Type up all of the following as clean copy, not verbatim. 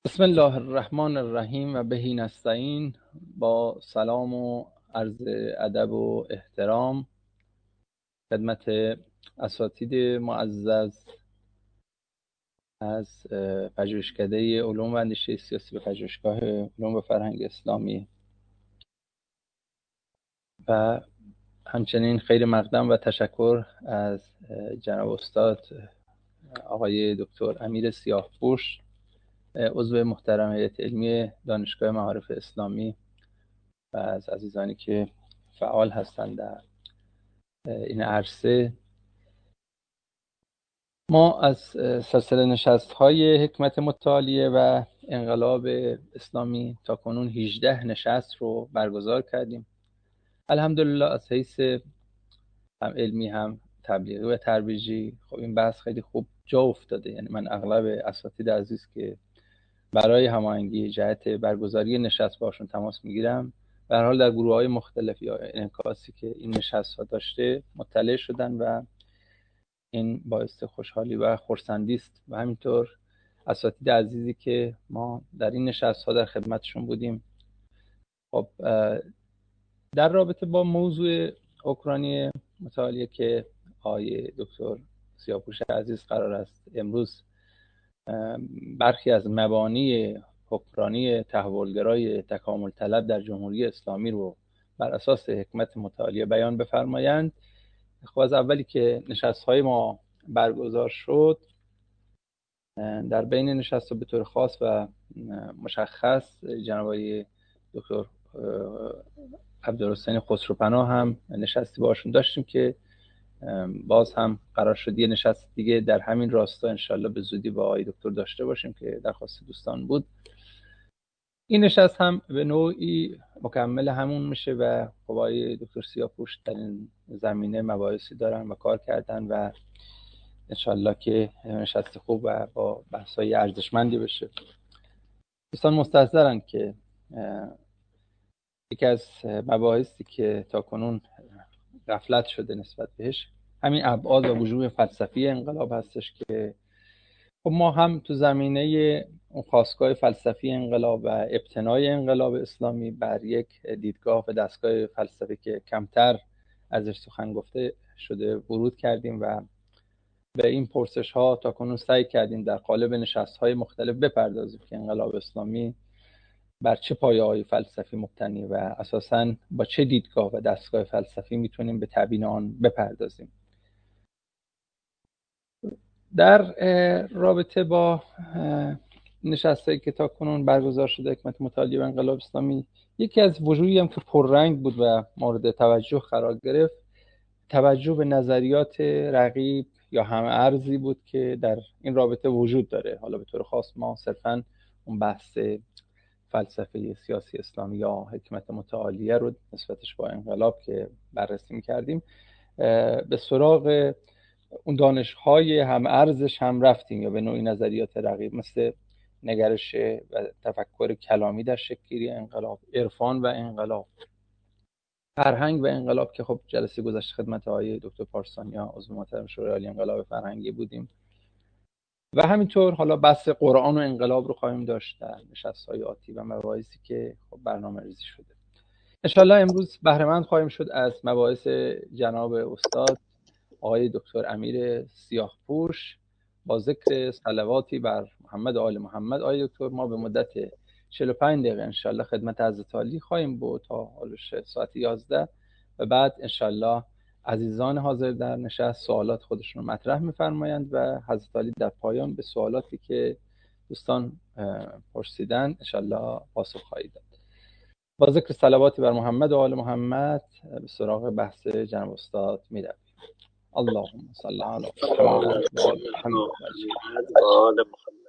بسم الله الرحمن الرحیم و بهی نستعین. با سلام و عرض ادب و احترام خدمت اساتید معزز از پژوهشکده علوم و اندیشه سیاسی به پژوهشگاه علوم و فرهنگ اسلامی و همچنین خیر مقدم و تشکر از جناب استاد آقای دکتر امیر سیاهپوش، عضو محترم هیئت علمی دانشگاه معارف اسلامی و از عزیزانی که فعال هستند در این عرصه. ما از سلسله نشست‌های حکمت متعالیه و انقلاب اسلامی تا کنون 18 نشست رو برگزار کردیم. الحمدلله از حیث هم علمی هم تبلیغی و ترویجی خب این بحث خیلی خوب جا افتاده. یعنی من اغلب اساتید عزیز که برای هماهنگی جهت برگزاری نشست باشون تماس میگیرم، به هر حال در گروه‌های مختلف یا انعکاسی که این نشست‌ها داشته مطلع شدن و این باعث خوشحالی و خرسندی است. و همینطور اساتید عزیزی که ما در این نشست‌ها در خدمتشون بودیم. خب در رابطه با موضوع اوکراینی متعالیه که آقای دکتر سیاهپوش عزیز قرار است امروز برخی از مبانی حکمرانی تحولگرای تکامل طلب در جمهوری اسلامی رو بر اساس حکمت متعالیه بیان بفرمایند. خب از اولی که نشست‌های ما برگزار شد، در بین نشست‌ها به طور خاص و مشخص جناب آقای دکتر عبدالحسین خسروپناه هم نشستی باشون داشتیم که باز هم قرار شد یه نشست دیگه در همین راستا انشالله به زودی با آقای دکتر داشته باشیم که درخواست دوستان بود. این نشست هم به نوعی مکمل همون میشه و خب آقای دکتر سیاهپوش در این زمینه مباحثی دارن و کار کردن و انشالله که نشست خوب و با بحث‌های ارزشمندی بشه. دوستان مستحضرن که یکی از مباحثی که تا کنون غفلت شده نسبت بهش همین ابعاد و وجوه فلسفی انقلاب هستش که خب ما هم تو زمینه اون خاستگاه فلسفی انقلاب و ابتنای انقلاب اسلامی بر یک دیدگاه و دستگاه فلسفی که کمتر ازش سخن گفته شده ورود کردیم و به این پرسش ها تا کنون سعی کردیم در قالب نشست های مختلف بپردازیم که انقلاب اسلامی بر چه پایه‌های فلسفی مبتنی و اساساً با چه دیدگاه و دستگاه فلسفی میتونیم به تبیین آن بپردازیم. در رابطه با نشست‌هایی که تا کنون برگزار شده حکمت متعالیه و انقلاب اسلامی، یکی از وجوهی هم که پررنگ بود و مورد توجه قرار گرفت توجه به نظریات رقیب یا هم‌ارزی بود که در این رابطه وجود داره. حالا به طور خاص ما صرفاً اون بحث فلسفه سیاسی اسلامی یا حکمت متعالیه رو نسبتش با انقلاب که بررسی می‌کردیم به سراغ اون دانش‌های هم ارزش هم رفتیم یا به نوعی نظریات رقیب مثل نگرش و تفکر کلامی در شکل‌گیری انقلاب، عرفان و انقلاب، فرهنگ و انقلاب که خب جلسه گذشته خدمت آقای دکتر پارسانیا عضو محترم شورای عالی انقلاب فرهنگی بودیم و همینطور حالا بحث قرآن و انقلاب رو خواهیم داشت در نشست‌های آتی و مباحثی که خب برنامه‌ریزی شده. انشالله امروز بهره مند خواهیم شد از مباحث جناب استاد آقای دکتر امیر سیاهپوش با ذکر صلواتی بر محمد و آل محمد. آقای دکتر ما به مدت 45 دقیقه انشالله خدمت حضرت عالی خواهیم بود تا حالش ساعت 11 و بعد انشالله عزیزان حاضر در نشست سوالات خودشون رو مطرح می‌فرمایند و حضرت عالی در پایان به سوالاتی که دوستان پرسیدن انشالله پاسخ خواهید داد. با ذکر صلواتی بر محمد و آل محمد به سراغ بحث جناب استاد می‌رویم. اللهم صل علی محمد و آل محمد.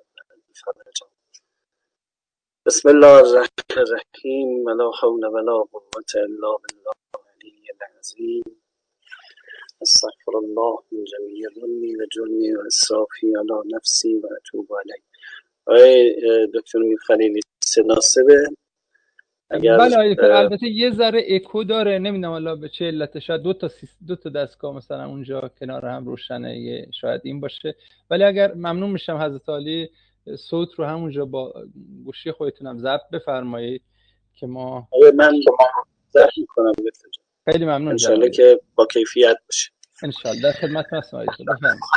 بسم الله الرحمن الرحیم ولا حول ولا قوة الا بالله العلی العظیم. استغفر الله من جمیع ظنی و جرمی و اسرافی علی نفسی و اتوب علیه. آقای دکتر میرخلیلی سناسبه بله آقای دکتر، البته یه ذره اکو داره، نمیدونم حالا به چه علت، شاید دو تا دستگاه مثلا اونجا کنار هم روشنه، شاید این باشه، ولی اگر ممنون میشم حضرت عالی صوت رو همونجا با گوشی خودتونم ضبط بفرمایید که ما من ضبط میکنم. خیلی ممنون انشالله جناب. که با کیفیت باشه. انشالله در خدمتتون هستم عزیز. بفرمایید.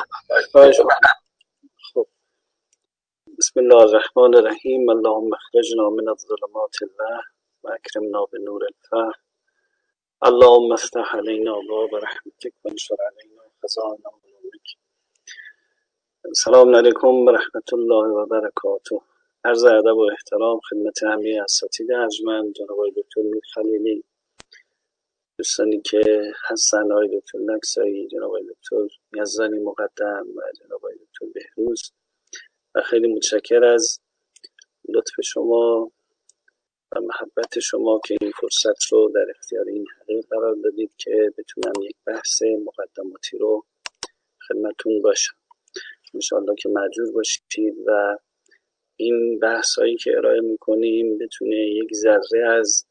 خب بسم الله الرحمن الرحیم. اللهم اخرجنا من الظلمات الوهم و اکرمنا بنور الفهم. اللهم افتح علینا باب رحمتک و انشر علینا خزائن علومک. السلام علیکم و رحمت الله و برکاته. عرض ادب و احترام خدمت همه اساتید ارجمند، جناب آقای دکتر میر خلیلی، دوستانی که هستن، آقای دکتر نکسایی، جناب آقای دکتر یزدانی مقدم و جناب آقای دکتر بهروز، و خیلی متشکر از لطف شما و محبت شما که این فرصت رو در اختیار این حقیق قرار دادید که بتونم یک بحث مقدماتی رو خدمتون باشم. انشاءالله که مأجور باشید و این بحث هایی که ارائه میکنیم بتونه یک ذره از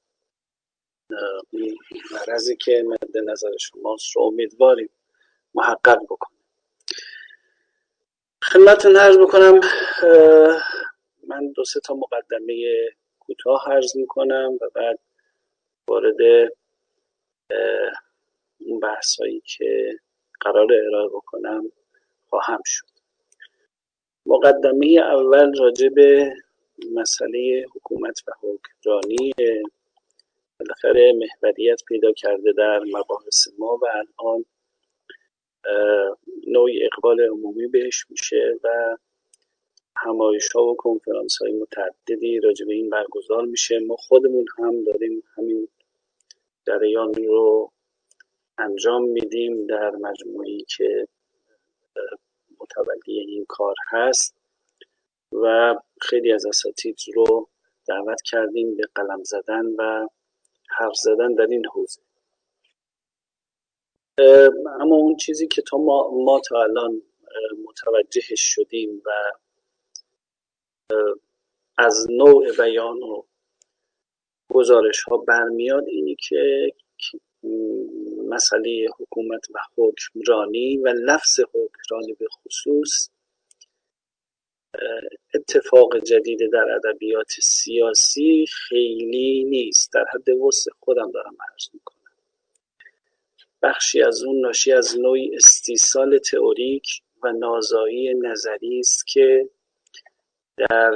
مرضی که مد نظر شماست رو امیدواریم محقق بکنیم. خدمتتون عرض بکنم من 2-3 تا مقدمه کوتاه عرض میکنم و بعد وارد اون بحثایی که قرار ارائه بکنم خواهم شد. مقدمه اول راجع به مسئله حکومت و حکمرانی بالاخره محوریت پیدا کرده در مباحث ما و الان نوعی اقبال عمومی بهش میشه و همایش‌ها و کنفرانس‌های متعددی راجع به این برگزار میشه. ما خودمون هم داریم همین جریان رو انجام میدیم در مجموعه‌ای که متولی این کار هست و خیلی از اساتید رو دعوت کردیم به قلم زدن و حرف زدن در این حوزه. اما اون چیزی که ما تا الان متوجهش شدیم و از نوع بیان و گزارش ها برمیاد اینی که مسئله حکومت و حکمرانی و لفظ حکمرانی به خصوص اتفاق جدید در ادبیات سیاسی خیلی نیست. در حد وسع خودم دارم عرض میکنم. بخشی از اون ناشی از نوعی استیصال تئوریک و نازایی نظری است که در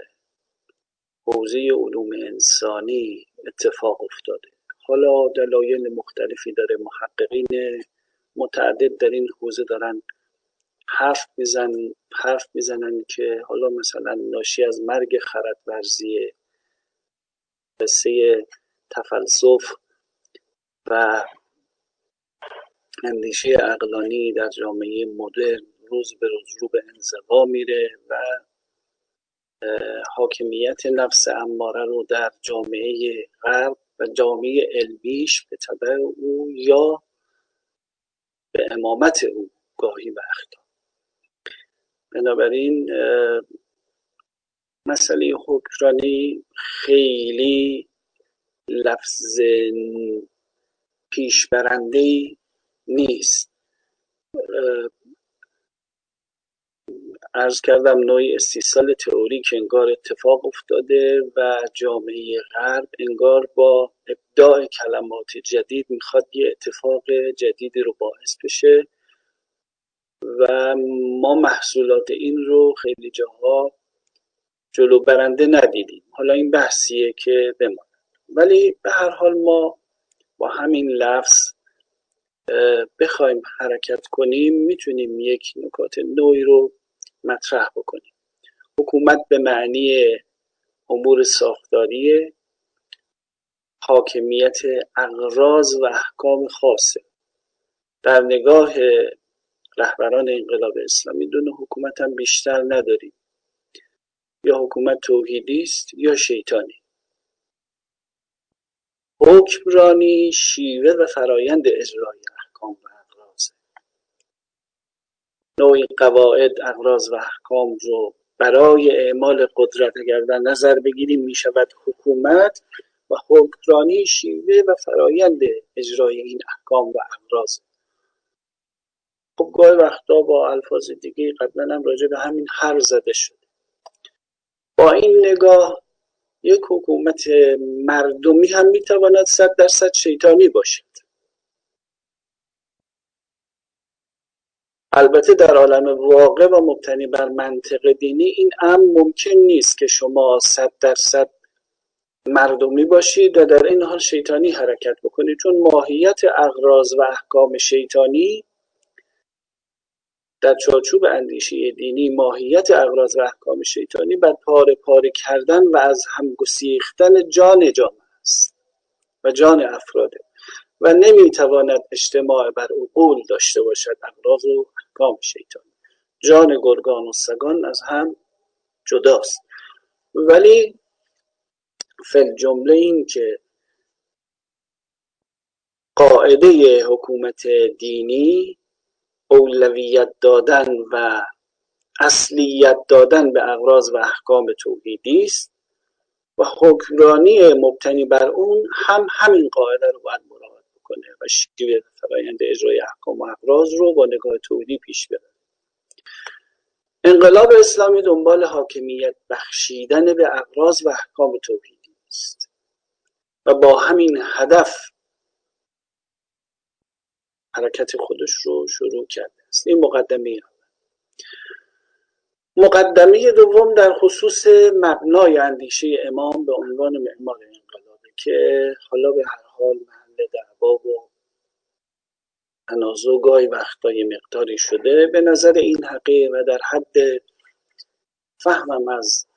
حوزه علوم انسانی اتفاق افتاده. حالا دلایل مختلفی داره. محققین متعدد در این حوزه دارن حرف میزنن که حالا مثلا ناشی از مرگ خردورزی، قصه تفلسف و اندیشه عقلانی در جامعه مدرن روز به روز رو به انزوا میره و حاکمیت نفس اماره رو در جامعه غرب و جامعه علمیش به تبع او یا به امامت او گاهی وقتا. بنابراین مسئله حکمرانی خیلی لفظ پیشبرنده‌ای نیست. عرض کردم نوعی استیصال تئوری که انگار اتفاق افتاده و جامعه غرب انگار با ابداع کلمات جدید میخواد یه اتفاق جدیدی رو باعث بشه و ما محصولات این رو خیلی جاها جلو برنده ندیدیم. حالا این بحثیه که بماند، ولی به هر حال ما با همین لفظ بخوایم حرکت کنیم میتونیم یک نکات نوعی رو مطرح بکنیم. حکومت به معنی امور ساختاری، حاکمیت اغراض و احکام خاصه. در نگاه رهبران انقلاب اسلامی دو نوع حکومت هم بیشتر نداریم، یا حکومت توحیدی است یا شیطانی. حکمرانی شیوه و فرایند اجرای احکام و اغراض. نوعی قواعد، اغراض و احکام رو برای اعمال قدرت اگر در نظر بگیریم می شود حکومت، و حکمرانی شیوه و فرایند اجرای این احکام و اغراض. خب گاهی وقتا با الفاظ دیگه قبلا هم راجع به همین حرف زده شده. با این نگاه یک حکومت مردمی هم میتواند 100% شیطانی باشد. البته در عالم واقع و مبتنی بر منطق دینی این امر ممکن نیست که شما 100% مردمی باشید و در این حال شیطانی حرکت بکنید، چون ماهیت اغراض و احکام شیطانی در چارچوب اندیشه دینی، ماهیت اغراض و احکام شیطانی بر پاره پاره کردن و از هم گسیختن جان جامعه است و جان افراده و نمیتواند اجتماع بر عقول داشته باشد. اغراض و احکام شیطانی، جان گرگان و سگان از هم جداست. ولی فی جمله این که قاعده حکومت دینی اولویت دادن و اصلیت دادن به اغراض و احکام توحیدی است و حکمرانی مبتنی بر اون هم همین قاعده رو باید مراعات بکنه و شیوه فرآیند اجرای احکام و اغراض رو با نگاه توحیدی پیش ببره. انقلاب اسلامی دنبال حاکمیت بخشیدن به اغراض و احکام توحیدی است و با همین هدف حرکت خودش رو شروع کرده است. این مقدمه دوم در خصوص مبنای اندیشه امام به عنوان معمار انقلابی که حالا به هر حال محل دعوا و تنازع گاهی وقتای مقداری شده. به نظر این حقیقت و در حد فهمم از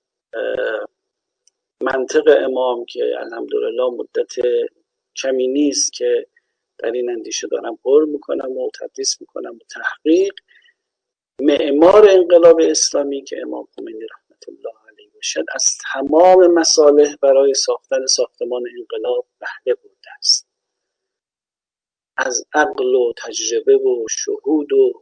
منطق امام که الحمدلله مدت کمی نیست که در این اندیشه دارم قول میکنم و تدریس میکنم و تحقیق، معمار انقلاب اسلامی که امام خمینی رحمت الله علیه باشد از تمام مصالح برای ساختن ساختمان انقلاب بهره برده است. از عقل و تجربه و شهود و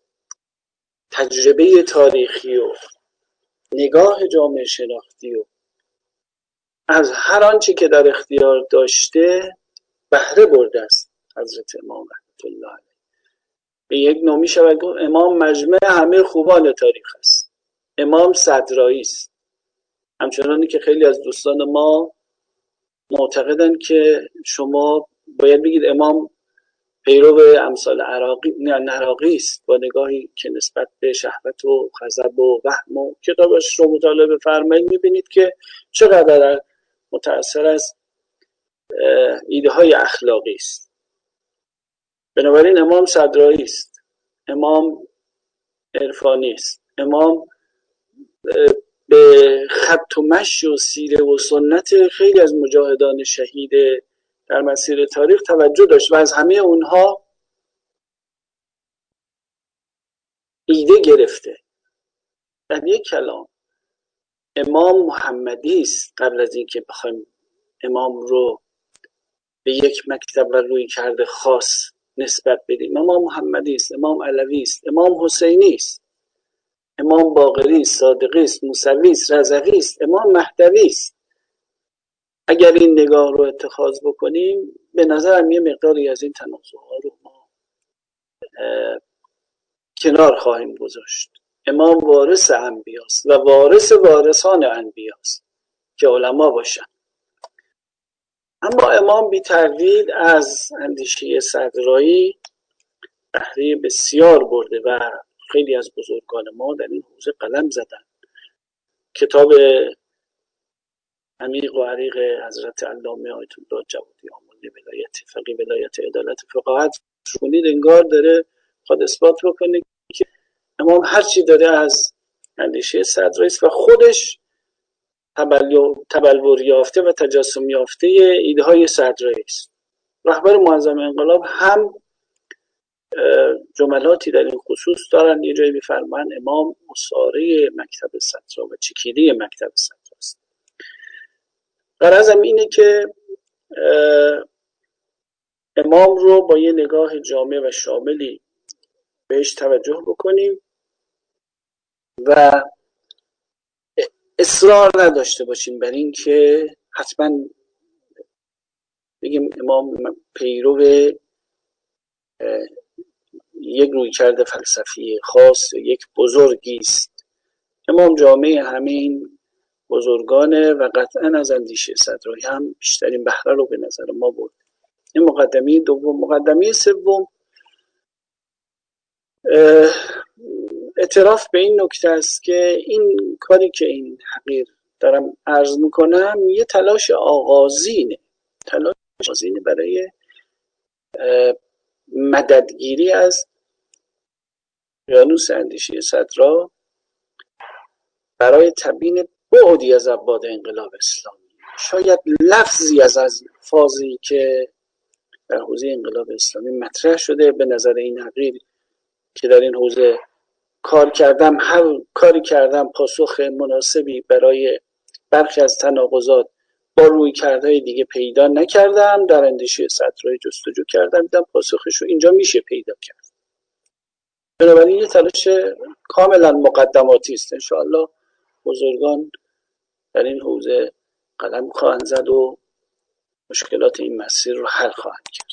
تجربه تاریخی و نگاه جامعه شناختی و از هر آنچه که در اختیار داشته بهره برده است حضرت امام رحمت الله علیه. به یک نوع شود گفت امام مجمع همه خوبان تاریخ است. امام صدرایی است. همچنانی که خیلی از دوستان ما معتقدند که شما باید بگید امام پیرو امثال عراقی است، با نگاهی که نسبت به شهوت و غضب و وهم و کتابش رو مطالعه بفرمایید میبینید که چقدر متأثر از ایده های اخلاقی است. بنابراین امام صدرایی است، امام عرفانی است، امام به خط و مشی و سیره و سنت خیلی از مجاهدان شهید در مسیر تاریخ توجه داشت و از همه اونها ایده گرفته. در یک کلام امام محمدی است. قبل از اینکه بخوایم امام رو به یک مکتب و روی کرده خاص نسبت بدیم، امام محمدی است، امام علوی است، امام حسینی است، امام باقری است، صادقی است، موسوی است، رضوی است، امام مهدوی است. اگر این نگاه رو اتخاذ بکنیم به نظرم یه مقداری از این تنازع‌ها رو ما کنار خواهیم گذاشت. امام وارث انبیاست و وارث وارثان انبیاست که علما باشن. اما امام بی تردید از اندیشه صدرایی بهره بسیار برده و خیلی از بزرگان ما در این حوزه قلم زدن. کتاب عمیق و عریق حضرت علامه آیت الله جوادی آملی ولایت فقیه ولایت عدالت فقاهت شونید، انگار داره خود اثبات بکنه که امام هرچی داره از اندیشه صدرایی است و خودش تبلور یافته و تجسم یافته ایده های صدرایی است. رهبر معظم انقلاب هم جملاتی در این خصوص دارن. یه جایی می‌فرمان امام مصاره مکتب صدرا و چکیده مکتب صدرا است. غرضم اینه که امام رو با یه نگاه جامع و شاملی بهش توجه بکنیم و اصرار نداشته باشیم بر این که حتما بگیم امام پیرو یک رویکرد فلسفی خاص، یک بزرگی است. امام جامعه همین بزرگانه و قطعا از اندیشه صدرایی هم بیشترین بهره رو به نظر ما برد. این مقدمه دوم. مقدمه سوم اعتراف به این نکته است که این کاری که این حقیر دارم عرض میکنم یه تلاش آغازینه برای مددگیری از اقیانوس اندیشه صدرا برای تبیین بعدی از ابعاد انقلاب اسلامی. شاید لفظی از الفاظی که در حوزه انقلاب اسلامی مطرح شده به نظر این حقیر که در این حوزه کار کردم، هر کاری کردم پاسخ مناسبی برای برخی از تناقضات با رویکردهای دیگه پیدا نکردم. در اندیشه صدرایی جستجو کردم، دیدم پاسخش رو اینجا میشه پیدا کرد. بنابراین یه تلاش کاملا مقدماتی است. انشاءالله بزرگان در این حوزه قلم خواهند زد و مشکلات این مسیر رو حل خواهند کرد.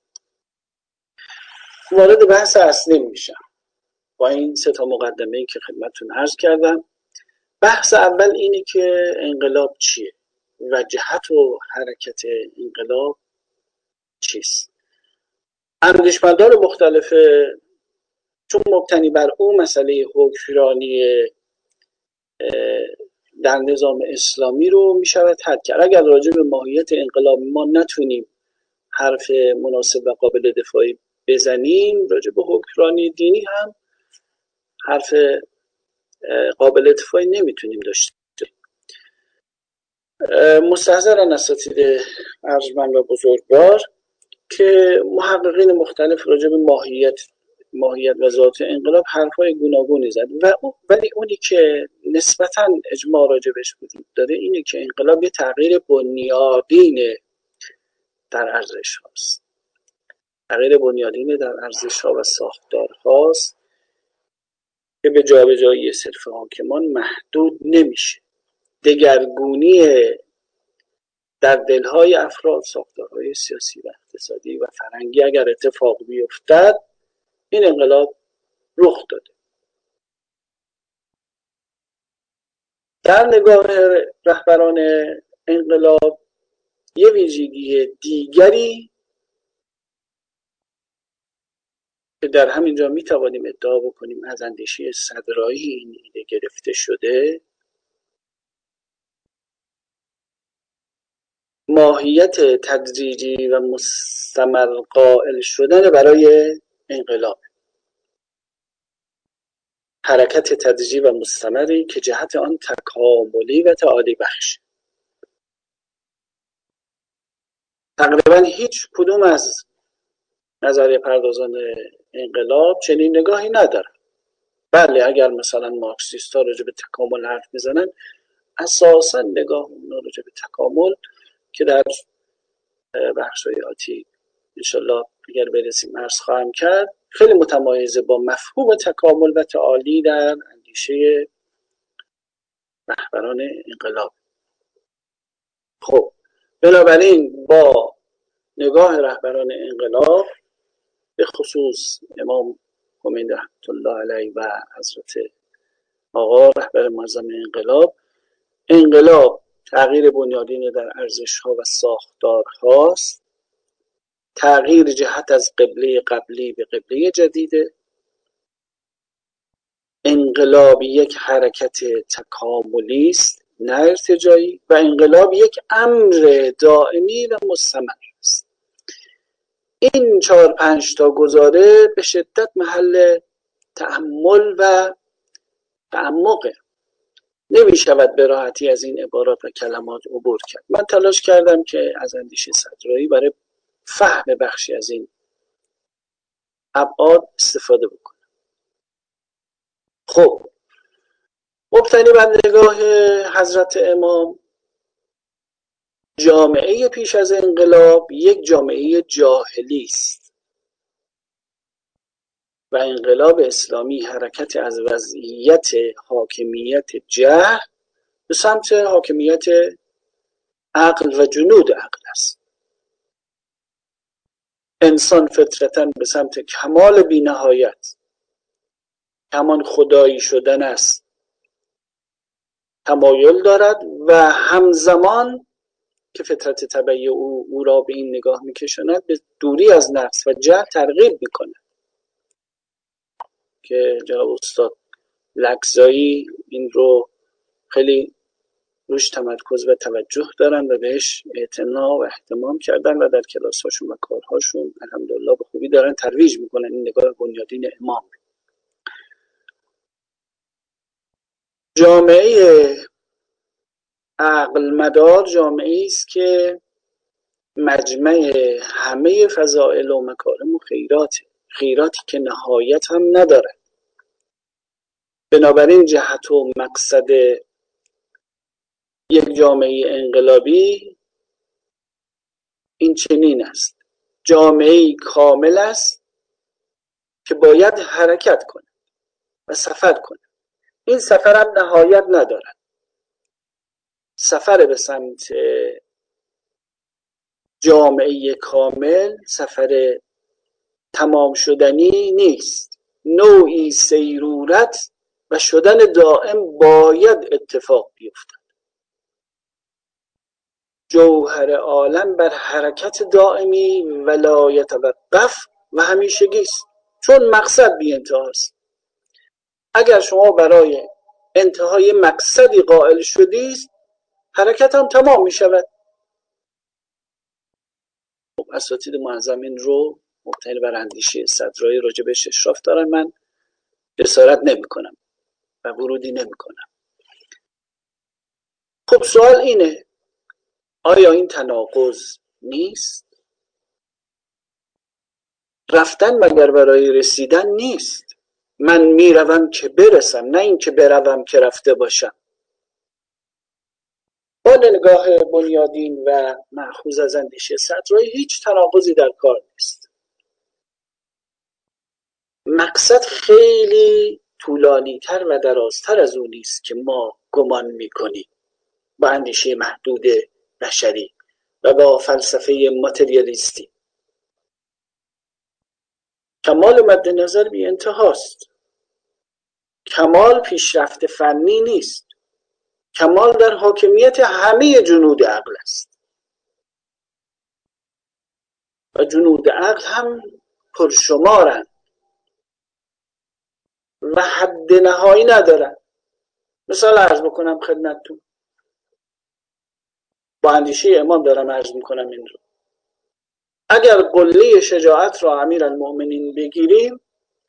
وارد بحث اصلی میشم با این 3 مقدمه‌ای که خدمتتون عرض کردم. بحث اول اینه که انقلاب چیه و جهت و حرکت انقلاب چیست. اندیشمندان مختلف چون مبتنی بر اون مسئله حکمرانی در نظام اسلامی رو میشود حل کرد. اگر راجع به ماهیت انقلاب ما نتونیم حرف مناسب و قابل دفاعی بزنیم، راجع به حکمرانی دینی هم حرف قابل دفاعی نمیتونیم داشته. مستحضرن اساتید ارجمند و بزرگوار که محققین مختلف راجع به ماهیت و ذات انقلاب حرفای گوناگونی زد ولی اونی که نسبتاً اجماع راجبش وجود داره اینه که انقلاب یه تغییر بنیادین در ارزش هاست. تغییر بنیادین در ارزش ها و ساختار هاست که به جابجایی صرف حاکمان محدود نمیشه. دگرگونی در دلهای افراد، ساختارهای سیاسی و اقتصادی و فرهنگی اگر اتفاق بیفتد، این انقلاب رخ داده. در نگاه رهبران انقلاب یه ویژگی دیگری که در همینجا میتوانیم ادعا بکنیم از اندیشه صدرایی این ایده گرفته شده، ماهیت تدریجی و مستمر قائل شدن برای انقلاب. حرکت تدریجی و مستمری که جهت آن تکاملی و تعالی بخش. تقریبا هیچ کدوم از نظریه پردازان انقلاب چنین نگاهی ندارن. بله اگر مثلا مارکسیست ها راجع به تکامل حرف میزنن، اساسا نگاه اونا راجع به تکامل که در بخش‌های آتی انشالله اگر برسیم عرض خواهم کرد، خیلی متمایزه با مفهوم تکامل و تعالی در اندیشه رهبران انقلاب. خب بنابراین با نگاه رهبران انقلاب به خصوص امام خمینی رحمت الله علیه و حضرت آقا رهبر معظم انقلاب تغییر بنیادین در ارزش‌ها و ساختارهاست، تغییر جهت از قبله قبلی به قبله جدیده. انقلاب یک حرکت تکاملی است نه ارتجاعی و انقلاب یک امر دائمی و مستمر است. این 4-5 تا گزاره به شدت محل تأمل و تعمقه. نمی شود به راحتی از این عبارات و کلمات عبور کرد. من تلاش کردم که از اندیشه صدرایی برای فهم بخشی از این ابعاد استفاده بکنم. خب مبتنی بر نگاه حضرت امام، جامعه پیش از انقلاب یک جامعه جاهلی است و انقلاب اسلامی حرکت از وضعیت حاکمیت جهل به سمت حاکمیت عقل و جنود عقل است. انسان فطرتاً به سمت کمال بی‌نهایت، کمان خدایی شدن است. تمایل دارد و همزمان که فطرت طبیعی او را به این نگاه میکشاند به دوری از نقص و جهل ترغیب میکند که جناب استاد لکزایی این رو خیلی روش تمرکز و توجه دارن و بهش اعتنا و اهتمام کردن و در کلاس‌هاشون و کارهاشون الحمدلله به خوبی دارن ترویج میکنن این نگاه بنیادین امام. جامعه عقل مدار جامعه است که مجمع همه فضائل و مکارم و خیراتی که نهایت هم ندارد. بنابراین جهت و مقصد یک جامعه انقلابی این چنین است: جامعه کامل است که باید حرکت کنه و سفر کنه. این سفر هم نهایت ندارد. سفر به سمت جامعه کامل سفر تمام شدنی نیست، نوعی سیرورت و شدن دائم باید اتفاق بیفتد. جوهر عالم بر حرکت دائمی و لا یتوقف و همیشگی است، چون مقصد بی انتهاست. اگر شما برای انتهای مقصدی قائل شدید حرکت هم تمام می شود. اساتید معظمین رو مبتنی بر اندیشه صدرایی راجع بهش اشراف دارن، من جسارت نمی کنم و ورودی نمی کنم. خب سوال اینه: آیا این تناقض نیست؟ رفتن مگر برای رسیدن نیست؟ من میروم که برسم، نه این که بروم که رفته باشم. با نگاه بنیادین و مأخوذ از اندیشه صدرایی هیچ تناقضی در کار نیست. مقصد خیلی طولانی تر و درازتر از اون نیست که ما گمان میکنیم. با اندیشه محدود بشری و با فلسفه ماتریالیستی کمال مد نظر بی انتهاست. کمال پیشرفت فنی نیست، کمال در حاکمیت همه جنود عقل است و جنود عقل هم پرشمارند و حد نهایی ندارند. مثال عرض بکنم خدمتتون، با اندیشه امام دارم عرض میکنم این رو. اگر قله شجاعت را امیرالمؤمنین بگیریم،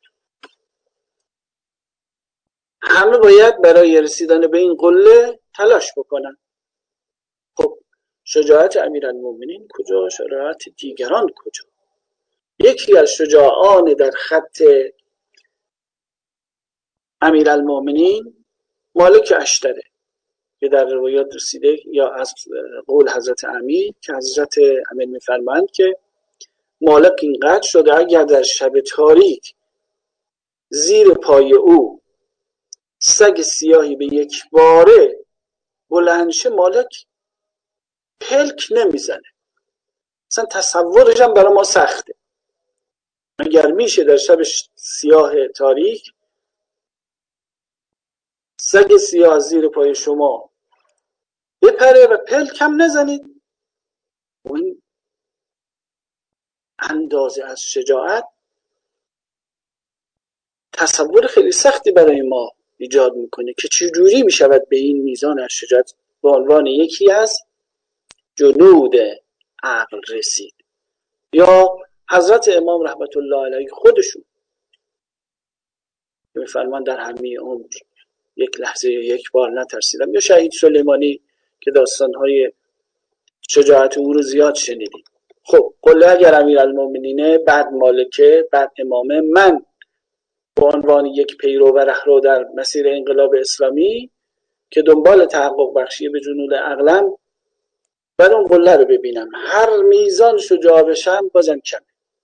همه باید برای رسیدن به این قله تلاش بکنن. خب شجاعت امیرالمؤمنین کجا؟ شجاعت دیگران کجا؟ یکی از شجاعان در خط امیرالمؤمنین مالک اشتره که در روایات رسیده، یا از قول حضرت امیر که حضرت امیر میفرمایند که مالک اینقدر شده اگر در شب تاریک زیر پای او سگ سیاهی به یک باره بلندشه مالک پلک نمیزنه. اصلا تصورش هم برای ما سخته. اگر میشه در شب سیاه تاریک سگ سیاه زیر پای شما بپره و پلک هم نزنید، اون اندازه از شجاعت تصور خیلی سختی برای ما ایجاد میکنه که چجوری میشود به این میزان از شجاعت به عنوان یکی از جنود عقل رسید. یا حضرت امام رحمت الله علیه خودشون که میفرمان در همه عمر یک لحظه یک بار نترسیدم. یا شهید سلیمانی که داستانهای شجاعت او رو زیاد شنیدیم. خب قله اگر امیرالمؤمنینه، بعد مالکه، بعد امامه، من به عنوان یک پیرو و رهرو در مسیر انقلاب اسلامی که دنبال تحقق بخشی به جنود عقلم، بعد اون قله رو ببینم هر میزان شجاع بشم بازم کمه.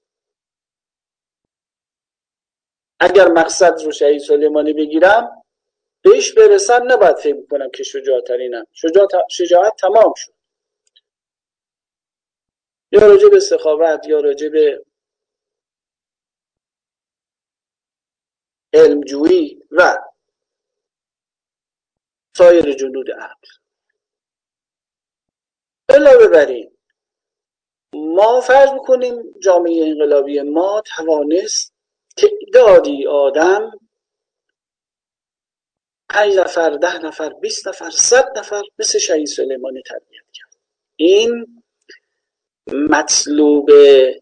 اگر مقصد رو شهید سلیمانی بگیرم بهش برسم، نباید فکر کنم که شجاعترینم. شجاعت تمام شد. یا راجع به سخاوت، یا راجع به علمجویی و سایر جنود عقل. علاوه بر این ما فرض میکنیم جامعه انقلابی ما توانست تعدادی آدم 5 نفر 10 نفر 20 نفر 100 نفر مثل شهید سلیمانی تربیت کرد. این مطلوب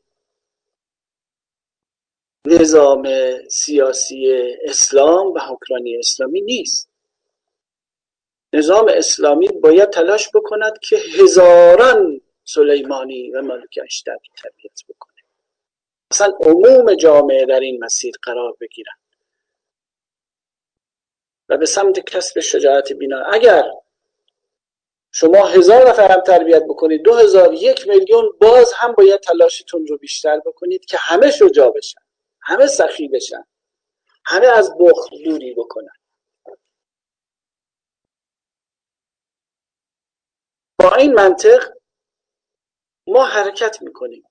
نظام سیاسی اسلام و حکمرانی اسلامی نیست. نظام اسلامی باید تلاش بکند که هزاران سلیمانی و ملکش تربیت بکنه، اصلا عموم جامعه در این مسیر قرار بگیرن و به سمت کسب شجاعت بینا. اگر شما 1000 نفر هم تربیت بکنید، 2000، 1,000,000، باز هم باید تلاشتون رو بیشتر بکنید که همه شجاع بشن، همه سخی بشن، همه از بخل دوری بکنن. با این منطق ما حرکت میکنیم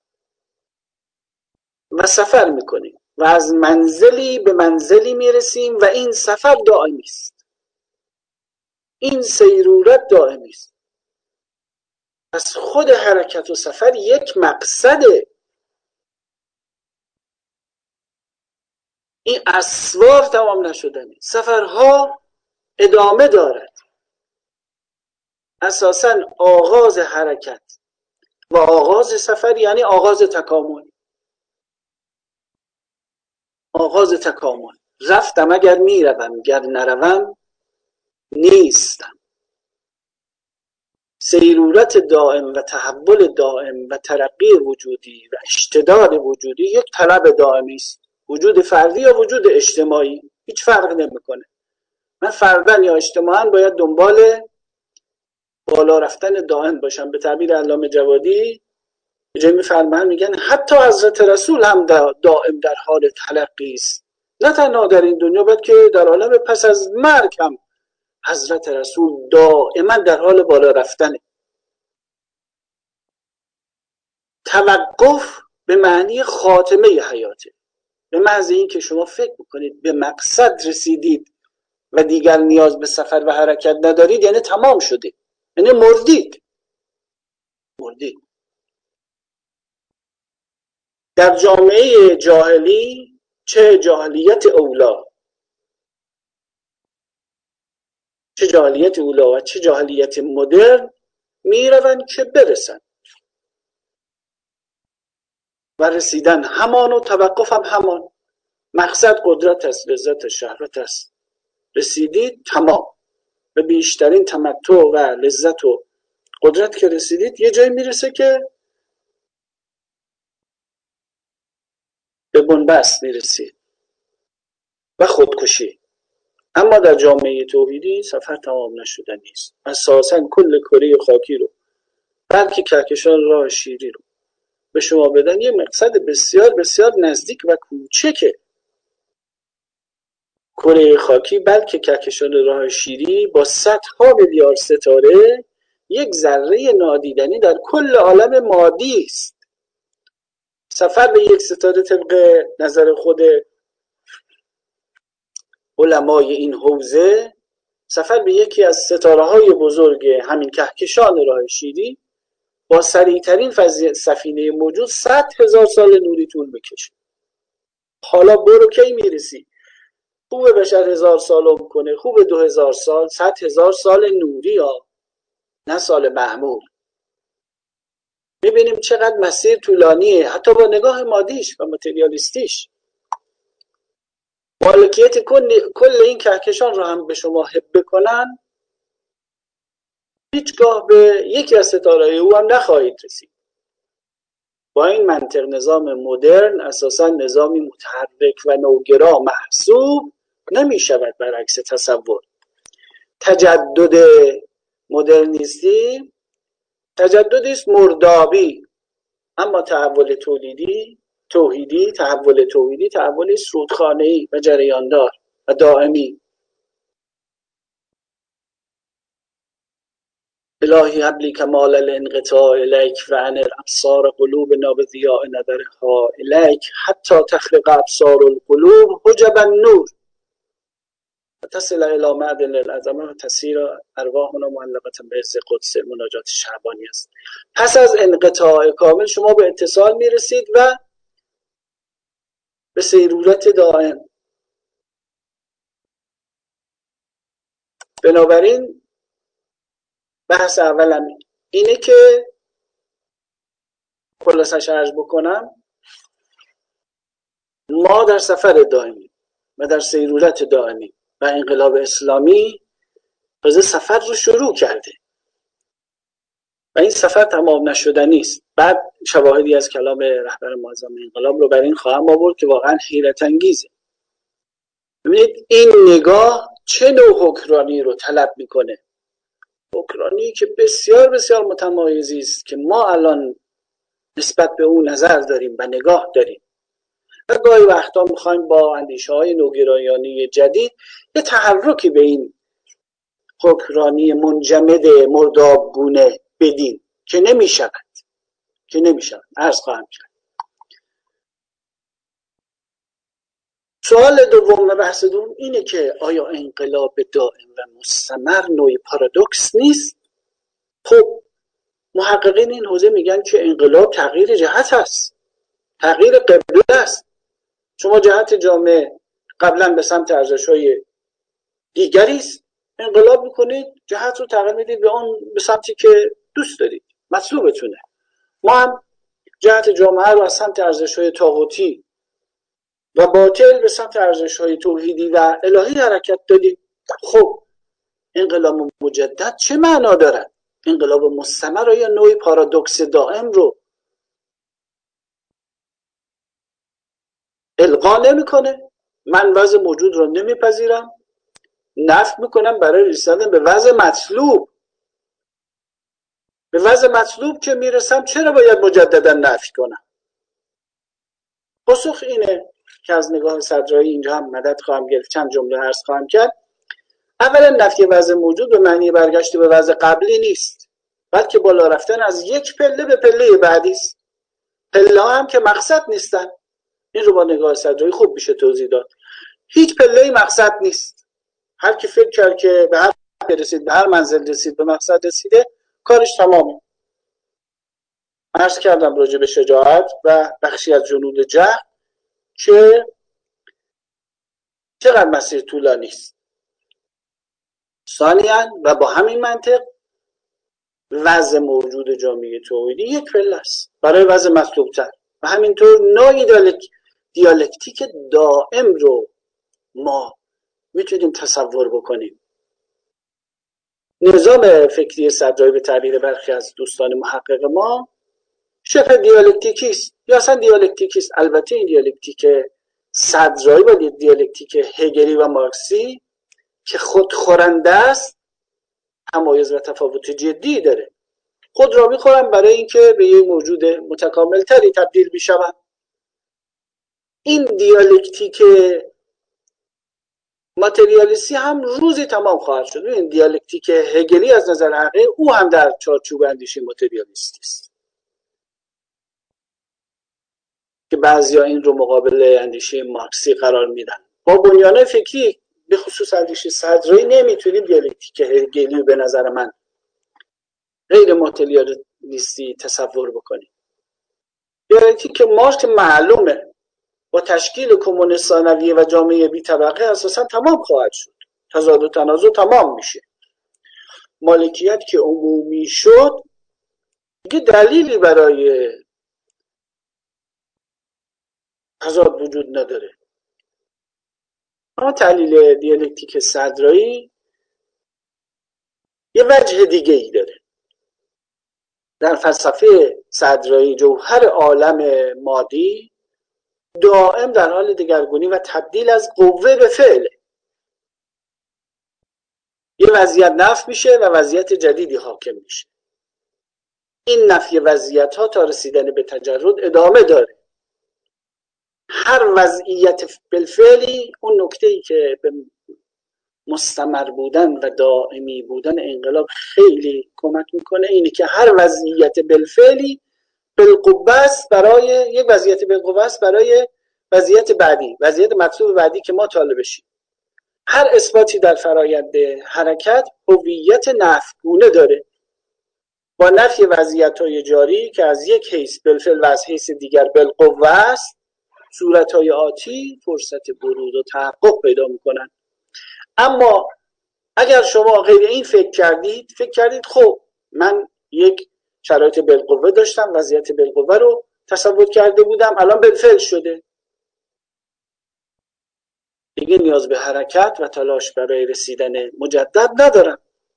و سفر میکنیم و از منزلی به منزلی میرسیم و این سفر دائمی است، این سیرورت دائمی است. پس خود حرکت و سفر یک مقصده. این اسوار تمام نشدنی، سفرها ادامه دارد. اساساً آغاز حرکت و آغاز سفر یعنی آغاز تکامل. آغاز تکامل. رفتم اگر میروم، گر نروم نیستم. سیرورت دائم و تحول دائم و ترقی وجودی و اشتداد وجودی یک طلب دائمی است. وجود فردی یا وجود اجتماعی هیچ فرق نمیکنه. من فرداً یا اجتماعاً باید دنبال بالا رفتن دائم باشم. به تعبیر علامه جوادی جایی میفرمایند، میگن حتی حضرت رسول هم دائم در حال تلقی است. نه تنها در این دنیا بلکه در عالم پس از مرگ هم حضرت رسول دائما در حال بالا رفتنه. توقف به معنی خاتمه حیاته. به محض این که شما فکر بکنید به مقصد رسیدید و دیگر نیاز به سفر و حرکت ندارید، یعنی تمام شده، یعنی مردید. در جامعه جاهلی، چه جاهلیت اولا، چه جاهلیت اولا و چه جاهلیت مدرن، میروند که برسن و رسیدن همان و توقف هم همان. مقصد قدرت است، لذت، شهوت است. رسیدید تمام. به بیشترین تمتع و لذت و قدرت که رسیدید، یه جایی میرسه که به بنبست میرسید و خودکشی. اما در جامعه توحیدی سفر تمام نشده نیست. اساساً کل کره خاکی رو، بلکه کهکشان راه شیری رو به شما بدن، یه مقصد بسیار بسیار نزدیک و کوچکه. کره خاکی بلکه کهکشان راه شیری با صدها میلیارد ستاره یک ذره نادیدنی در کل عالم مادی است. سفر به یک ستاره طبق نظر خود علمای این حوزه، سفر به یکی از ستاره‌های بزرگ همین کهکشان راه شیری با سریعترین سفینه موجود 100,000 سال نوری طول بکشه. حالا برو کی میرسی؟ خوبه بشر 1000 سال عمر کنه، خوبه 2000 سال، 100,000 سال نوری ها، نه سال معمول. میبینیم چقدر مسیر طولانیه، حتی با نگاه مادیش و ماتریالیستیش. مالکیت کل این کهکشان رو هم به شما هبه کنن، هیچگاه به یکی از ستاره‌های او هم نخواهید رسید. با این منطق نظام مدرن اساساً نظامی متحرک و نوگرا محسوب نمی شود. برعکس تصور، تجدد مدرنیستی تجددی است مردابی، اما تحول توحیدی تحولی است رودخانه‌ای و جریاندار و دائمی. الهی هب کمال الانقطاع الیک و انر ابصار قلوبنا بضیاء نظرها الیک حتی تخرق ابصار القلوب حجب النور. تصل الی معدن العظمه و تسیر ارواحنا معلقه به عز قدس مناجات شعبانی است. پس از انقطاع کامل شما به اتصال میرسید و به سیرورت دائم. بنابراین بحث اولم اینه که خلاصش عرض بکنم، ما در سفر دائمی و در سیرورت دائمی و انقلاب اسلامی تازه سفر رو شروع کرده و این سفر تمام نشدنی است. بعد شواهدی از کلام رهبر معظم انقلاب رو بر این خواهم آورد که واقعا حیرت انگیزه. ببینید این نگاه چه نوع حکمرانی رو طلب میکنه. حکمرانی که بسیار بسیار متمایزی است که ما الان نسبت به اون نظر داریم و نگاه داریم و گاهی وقتا میخوایم با اندیشه های نوگرایانه جدید یه تحرکی به این حکمرانی منجمد مردابگونه بدیم که نمیشود عرض خواهم کرد. سوال دوم و بحث دوم اینه که آیا انقلاب دائم و مستمر نوعی پارادوکس نیست؟ خب محققین این حوزه میگن که انقلاب تغییر جهت است، تغییر قبله است. شما جهت جامعه قبلا به سمت ارزش‌های دیگری است، انقلاب میکنید جهت رو تغییر میدید به سمتی که دوست دارید، مطلوبتونه. ما هم جهت جامعه رو از سمت ارزش‌های طاغوتی و باطل به سمت ارزش‌های توحیدی و الهی حرکت دادیم. خب انقلاب مجدد چه معنا دارد؟ انقلاب مستمر یا نوعی پارادوکس دائم رو القا نمی‌کنه؟ من وضع موجود رو نمیپذیرم، نفی میکنم برای رسیدن به وضع مطلوب. به وضع مطلوب که میرسم چرا باید مجددا نفی کنم؟ پاسخ اینه که از نگاه صدرایی اینجا هم مدد خواهم گرفت، چند جمله عرض خواهم کرد. اولا نفی وضع موجود به معنی برگشت به وضع قبلی نیست، بلکه بالا رفتن از یک پله به پله بعدی است. پله ها هم که مقصد نیستن. این رو با نگاه صدرایی خوب میشه توضیح داد. هیچ پله‌ای مقصد نیست. هر کی فکر کرد که به هر رسید، به هر منزل رسید، به مقصد رسیده، کارش تمامه. عرض کردم راجع به شجاعت و بخشی از جنود جهل که چقدر مسیر طولانی است. ثانیاً و با همین منطق وضع موجود جامعه توحیدی یک پله است برای وضع مطلوب‌تر و همینطور نوعی دیالکتیک دائم رو ما میتونیم تصور بکنیم. نظام فکری صدرایی به تعبیر برخی از دوستان محقق ما شبه دیالکتیکی است یا اصلا دیالکتیکی است. البته این دیالکتیک صدرایی و دیالکتیک هگلی و مارکسی که خودخورنده است تمایز و تفاوت جدی داره. خود را میخورم برای اینکه به یک موجود متکامل تری تبدیل بشوم. این دیالکتیک ماتریالیستی هم روزی تمام خواهد شد. این دیالکتیک هگلی از نظر حقیقی او هم در چارچوب اندیشه ماتریالیستی است که بعضیا این رو مقابل اندیشه مارکسی قرار میدن. با بنیانه فکری به خصوص اندیشه صدرایی نمیتونیم دیالکتیک هگلی به نظر من غیر ماتریالیستی تصور بکنیم. دیالکتیک مارکس معلومه با تشکیل کمونیست ثانویه و جامعه بی طبقه اساسا تمام خواهد شد. تضاد و تنازع تمام میشه. مالکیت که عمومی شد دیگه دلیلی برای تضاد وجود نداره. اما تحلیل دیالکتیک صدرایی یه وجه دیگه ای داره. در فلسفه صدرایی جوهر عالم مادی دائم در حال دگرگونی و تبدیل از قوه به فعل. یه وضعیت نفی میشه و وضعیت جدیدی حاکم میشه. این نفی وضعیت ها تا رسیدن به تجرد ادامه داره. هر وضعیت بالفعلی اون نکته‌ای که به مستمر بودن و دائمی بودن انقلاب خیلی کمک میکنه اینه که هر وضعیت بالفعلی بالقوه است برای یک وضعیت بالقوه است برای وضعیت بعدی، وضعیت مطلوب بعدی که ما طالبشیم. هر اثباتی در فرایند حرکت هویت نفیگونه داره. با نفی وضعیت‌های جاری که از یک حیث بالفعل و از حیث دیگر بالقوه است، صورت‌های آتی فرصت بروز و تحقق پیدا می‌کنند. اما اگر شما غیر این فکر کردید خب من یک شرایط بالقوه داشتم، وضعیت بالقوه رو تصور کرده بودم، الان بالفعل شده، دیگه نیاز به حرکت و تلاش برای رسیدن مجدد ندارم.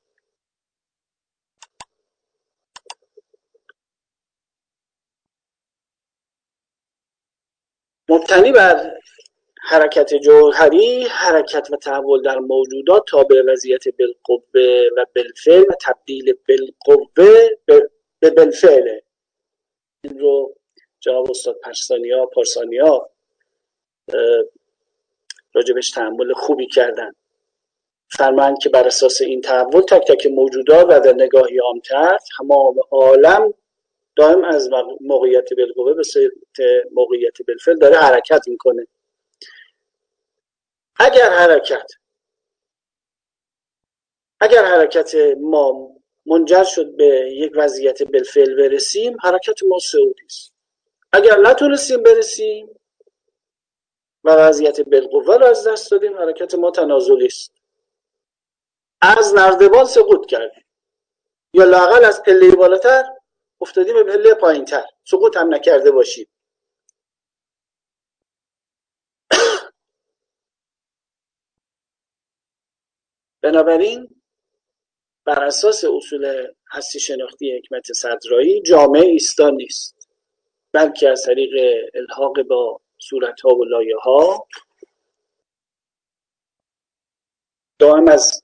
مبتنی بر حرکت جوهری، حرکت و تحول در موجودات تابع وضعیت بالقوه و بالفعل و تبدیل بالقوه به بالفعله. این رو جناب استاد پارسانیا راجبش تأمل خوبی کردن. فرمایند که بر اساس این تحول تک تک موجودات و در نگاهی عام‌تر تمام عالم دائم از موقعیت بالقوه به سمت موقعیت بالفعل داره حرکت میکنه. اگر حرکت ما منجر شد به یک وضعیت بالفعل برسیم، حرکت ما صعودی است. اگر نتونستیم برسیم و وضعیت بالقوه رو از دست دادیم، حرکت ما تنازلی است. از نردبان سقوط کردیم یا لااقل از پله بالاتر افتادیم به پله پایینتر، سقوط هم نکرده باشیم. بنابراین بر اساس اصول هستی شناختی حکمت صدرایی جامعه ایستا نیست، بلکه از طریق الحاق با صورت‌ها و لایه‌ها دائم از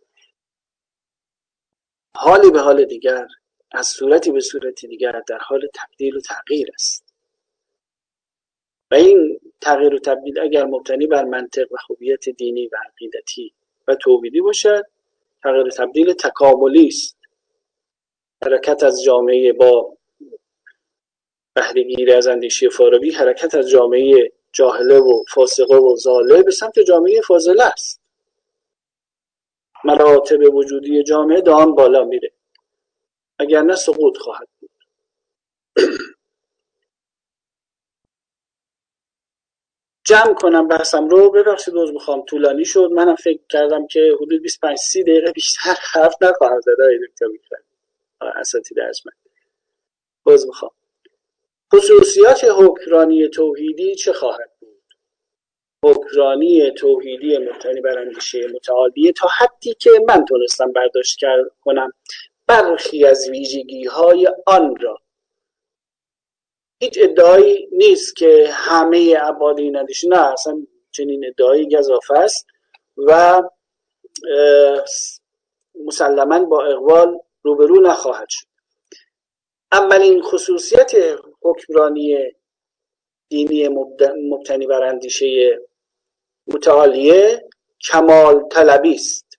حالی به حال دیگر، از صورتی به صورت دیگر در حال تبدیل و تغییر است. و این تغییر و تبدیل اگر مبتنی بر منطق و هویت دینی و عقیدتی و توحیدی باشد، تغییر و تبدیل تکاملی است. حرکت از جامعه با بهره‌گیری از اندیشه فارابی، حرکت از جامعه جاهله و فاسقه و ضاله به سمت جامعه فاضله است. مراتب وجودی جامعه دائم بالا میره، اگر نه سقوط خواهد بود. جمع کنم بحثم رو، ببخشید عذر میخوام طولانی شد. منم فکر کردم که حدود 25-30 دقیقه بیشتر حرف نخواهم زد. دکتر می‌فرمایید اساتید ارجمند، عذر میخوام. خصوصیات حکمرانی توحیدی چه خواهد بود؟ حکمرانی توحیدی مبتنی بر اندیشه متعالیه تا حدی که من تونستم برداشت کنم برخی از ویژگی‌های آن را، هیچ ادعایی نیست که همه ابعاد این اندیشه، نه اصلا چنین ادعایی گزافه است و مسلماً با اقبال روبرو نخواهد شد. اولین خصوصیت حکمرانی دینی مبتنی بر اندیشه متعالیه کمال طلبی است.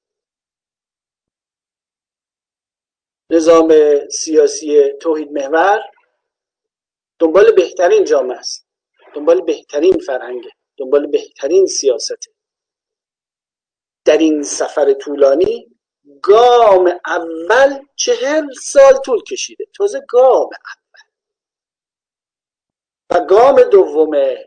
نظام سیاسی توحید محور دنبال بهترین جامعه است، دنبال بهترین فرهنگ، دنبال بهترین سیاست. در این سفر طولانی گام اول 40 سال طول کشیده، تازه گام اول و گام دوم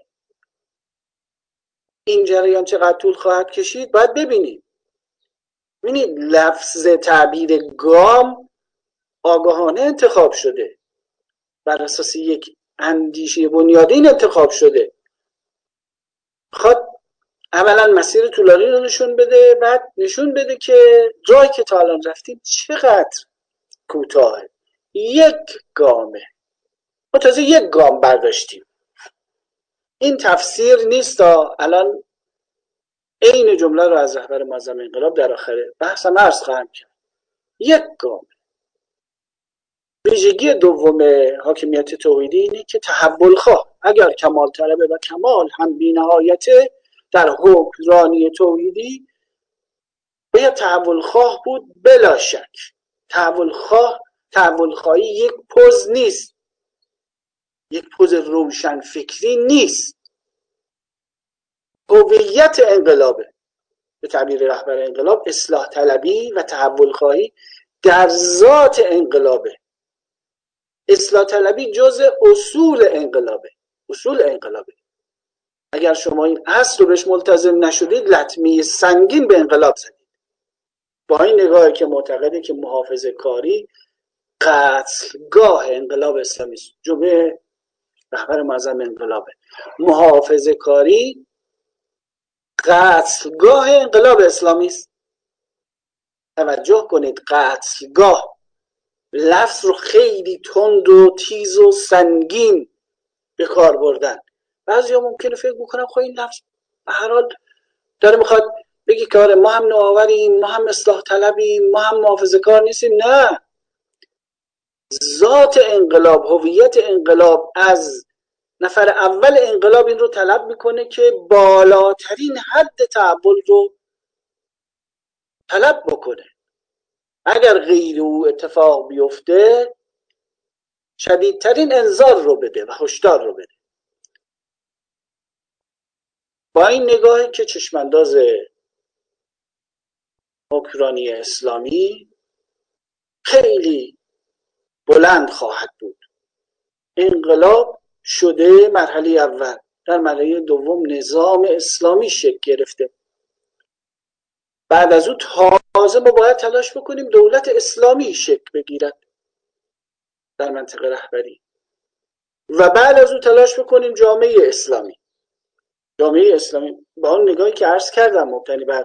این جریان چقدر طول خواهد کشید باید ببینید. ببینید لفظ تعبیر گام آگاهانه انتخاب شده، بر اساس یک اندیشه بنیادین انتخاب شده. خود اولا مسیر طولانی رو نشون بده، بعد نشون بده که جایی که تا الان رفتیم چقدر کوتاهه. یک گامه، ما تازه یک گام برداشتیم. این تفسیر نیست. الان این جمله رو از رهبر معظم انقلاب در آخر بحثم عرض خواهم کرد. یک گام. ویژگی دوم حاکمیت توحیدی اینه که تحول خواه. اگر کمال طلبه و کمال هم بی‌نهایته، در حکمرانی توحیدی باید تحول خواه بود بلا شک. تحول خواهی یک پوز نیست، یک پوز روشن فکری نیست، هویت انقلابه. به تعبیر رهبر انقلاب اصلاح طلبی و تحول خواهی در ذات انقلابه. اصلاح طلبی جزء اصول انقلابه. اگر شما این اصل رو بهش ملتزم نشدید لطمه سنگین به انقلاب زدید. با این نگاهی که معتقده که محافظه کاری قتلگاه انقلاب اسلامی است. جمله رهبر معظم انقلابه. محافظه کاری قتلگاه انقلاب اسلامی است. توجه کنید، قتلگاه لفظ رو خیلی تند و تیز و سنگین به کار بردن. بعضیا ممکنه فکر بکنم خب این لفظ به هر حال داره میخواد بگی که آره ما هم نوآوریم، ما هم اصلاح طلبیم، ما هم محافظه‌کار نیستیم. نه، ذات انقلاب، هویت انقلاب از نفر اول انقلاب این رو طلب میکنه که بالاترین حد تحول رو طلب بکنه. اگر غیر او اتفاق بیفته شدیدترین انذار رو بده و هشدار رو بده. با این نگاهی که چشمانداز حکمرانی اسلامی خیلی بلند خواهد بود. انقلاب شده مرحله اول، در مرحله دوم نظام اسلامی شکل گرفته. بعد از او تازه ما باید تلاش بکنیم دولت اسلامی شکل بگیرد در منطقه رهبری و بعد از او تلاش بکنیم جامعه اسلامی با اون نگاهی که عرض کردم مبتنی بر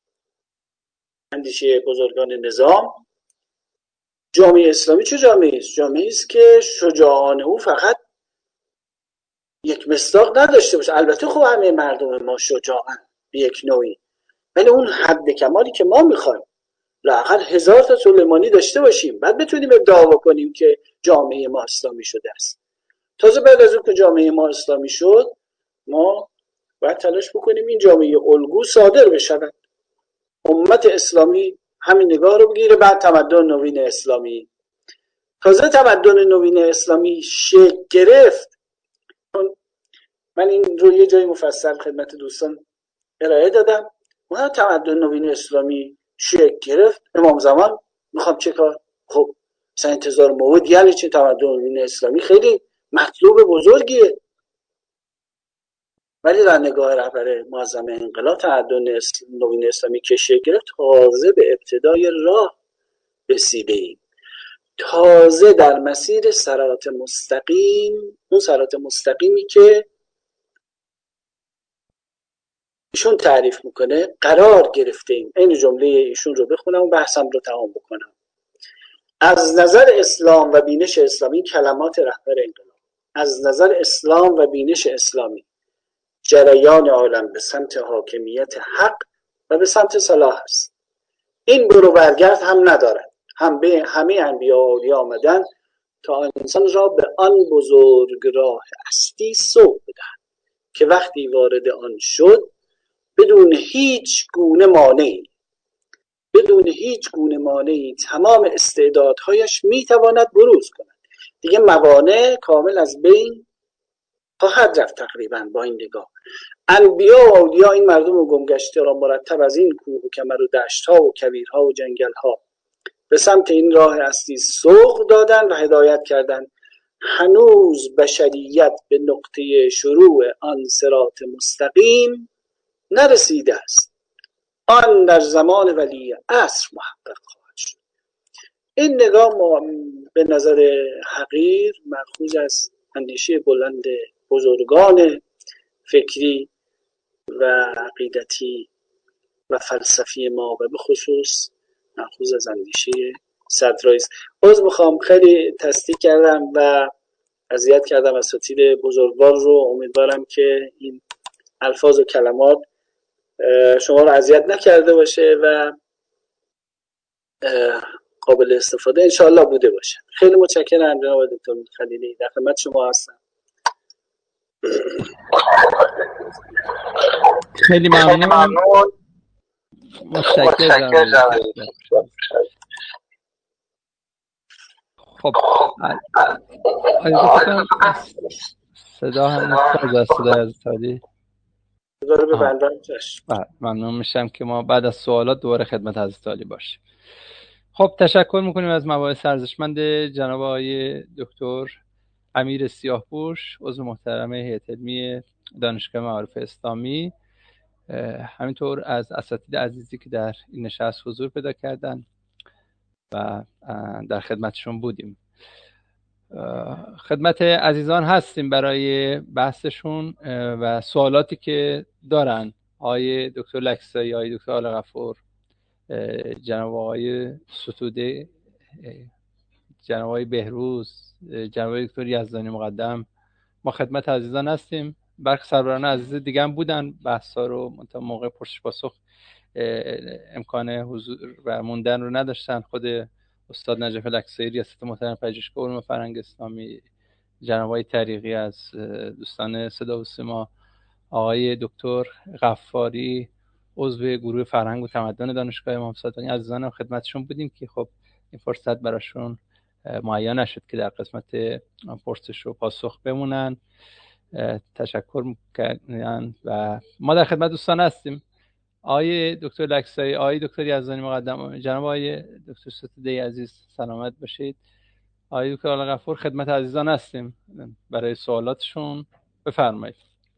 اندیشه بزرگان نظام. جامعه اسلامی چه جامعه است؟ جامعه است که شجاعان او فقط یک مصداق نداشته باشه. البته خب همه مردم ما شجاعن به یک نوعی، ولی اون حد کمالی که ما میخوایم لااقل 1000 تا سلیمانی داشته باشیم، بعد بتونیم ادعا بکنیم که جامعه ما اسلامی شده است. تازه بعد از اون که جامعه ما اسلامی شد ما باید تلاش بکنیم این جامعه الگو صادر بشود. امت اسلامی همین نگاه رو بگیره. بعد تمدن نوین اسلامی. تازه تمدن نوین اسلامی شکل گرفت. من این رو یه جای مفصل خدمت دوستان ارائه دادم. اون تمدن نوین اسلامی شکل گرفت. امام زمان میخوام چه کار؟ خب مثلا انتظار موعود یعنی چه؟ تمدن نوین اسلامی خیلی مطلوب بزرگیه، ولی در نگاه رهبر معظم انقلاب تمدن نوین اسلامی که شکل گرفت تازه به ابتدای راه رسیده‌ایم. تازه در مسیر صراط مستقیم، اون صراط مستقیمی که ایشون تعریف میکنه قرار گرفتیم. این جمله ایشون رو بخونم و بحثم رو تمام بکنم. از نظر اسلام و بینش اسلامی، کلمات رهبر انقلاب، از نظر اسلام و بینش اسلامی جریان عالم به سمت حاکمیت حق و به سمت صلاح است. این برو برگرد هم ندارد. همه انبیا و اولیا آمدن تا انسان را به آن بزرگ راه هستی سوق بدهد که وقتی وارد آن شد بدون هیچ گونه مانعی تمام استعدادهایش میتواند بروز کند. دیگه موانع کامل از بین خواهد رفت. تقریبا با این نگاه انبیا و اولیا این مردم و گمگشته را مرتب از این کوه و کمر و دشت‌ها و کویرها و جنگل‌ها به سمت این راه اصلی سوق دادن و هدایت کردن. هنوز بشریت به نقطه شروع آن صراط مستقیم نرسیده است. آن در زمان ولی عصر محقق خواهد شد. این نگاه به نظر حقیر مأخوذ از اندیشه بلند بزرگان فکری و عقیدتی و فلسفی ما و به خصوص مأخوذ از اندیشه صدرایی است. میخوام خیلی تصدیق کردم و اذیت کردم اساتید بزرگوار رو. امیدوارم که این الفاظ و کلمات شما رو اذیت نکرده باشه و قابل استفاده انشاءالله بوده باشه. خیلی متشکرم جناب دکتر خلیلی، در خدمت شما هستم. خیلی ممنون. متشکرم. خب آیده فکرم صدا هم نستاز از صدا از سالی داره ببندم. ممنون میشم که ما بعد از سوالات دوباره خدمت حضرت عالی باشیم. خب تشکر میکنیم از مباحث ارزشمند جناب آقای دکتر امیر سیاهپوش، عضو محترم هیئت علمی دانشگاه معارف اسلامی، همینطور از اساتید عزیزی که در این نشست حضور پیدا کردن و در خدمتشون بودیم. خدمت عزیزان هستیم برای بحثشون و سوالاتی که دارن. آقای دکتر لکسایی، آقای دکتر آلغفور، جناب آقای ستوده، جناب آقای بهروز، جناب آقای دکتر یزدانی مقدم، ما خدمت عزیزان هستیم. برخی سروران عزیز دیگه هم بودن، بحثا رو موقع پرسش پاسخ امکان حضور و موندن رو نداشتن. خود استاد نجف لکسایی ریاست محترم پژوهشگاه علوم فرهنگ اسلامی، جناب آقای طریقی از دوستان صدا و سیما، آقای دکتر غفاری عضو گروه فرهنگ و تمدن دانشگاه امام صادق، عزیزان هم خدمتشون بودیم که خب این فرصت براشون مهیا نشد که در قسمت پرسش و پاسخ بمونن. تشکر میکنن و ما در خدمت دوستان هستیم. آقای دکتر لکسایی، آقای دکتر یزدانی مقدم، جناب آقای دکتر ستوده عزیز، سلامت باشید. آقای دکتر آلغفور، خدمت عزیزان هستیم برای سوالاتشون. بفرمایید.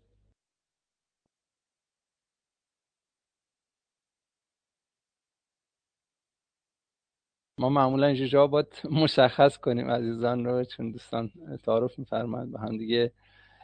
ما معمولا اینجا جواب باید مشخص کنیم عزیزان رو، چون دوستان تعارف می‌فرمایند با هم دیگه.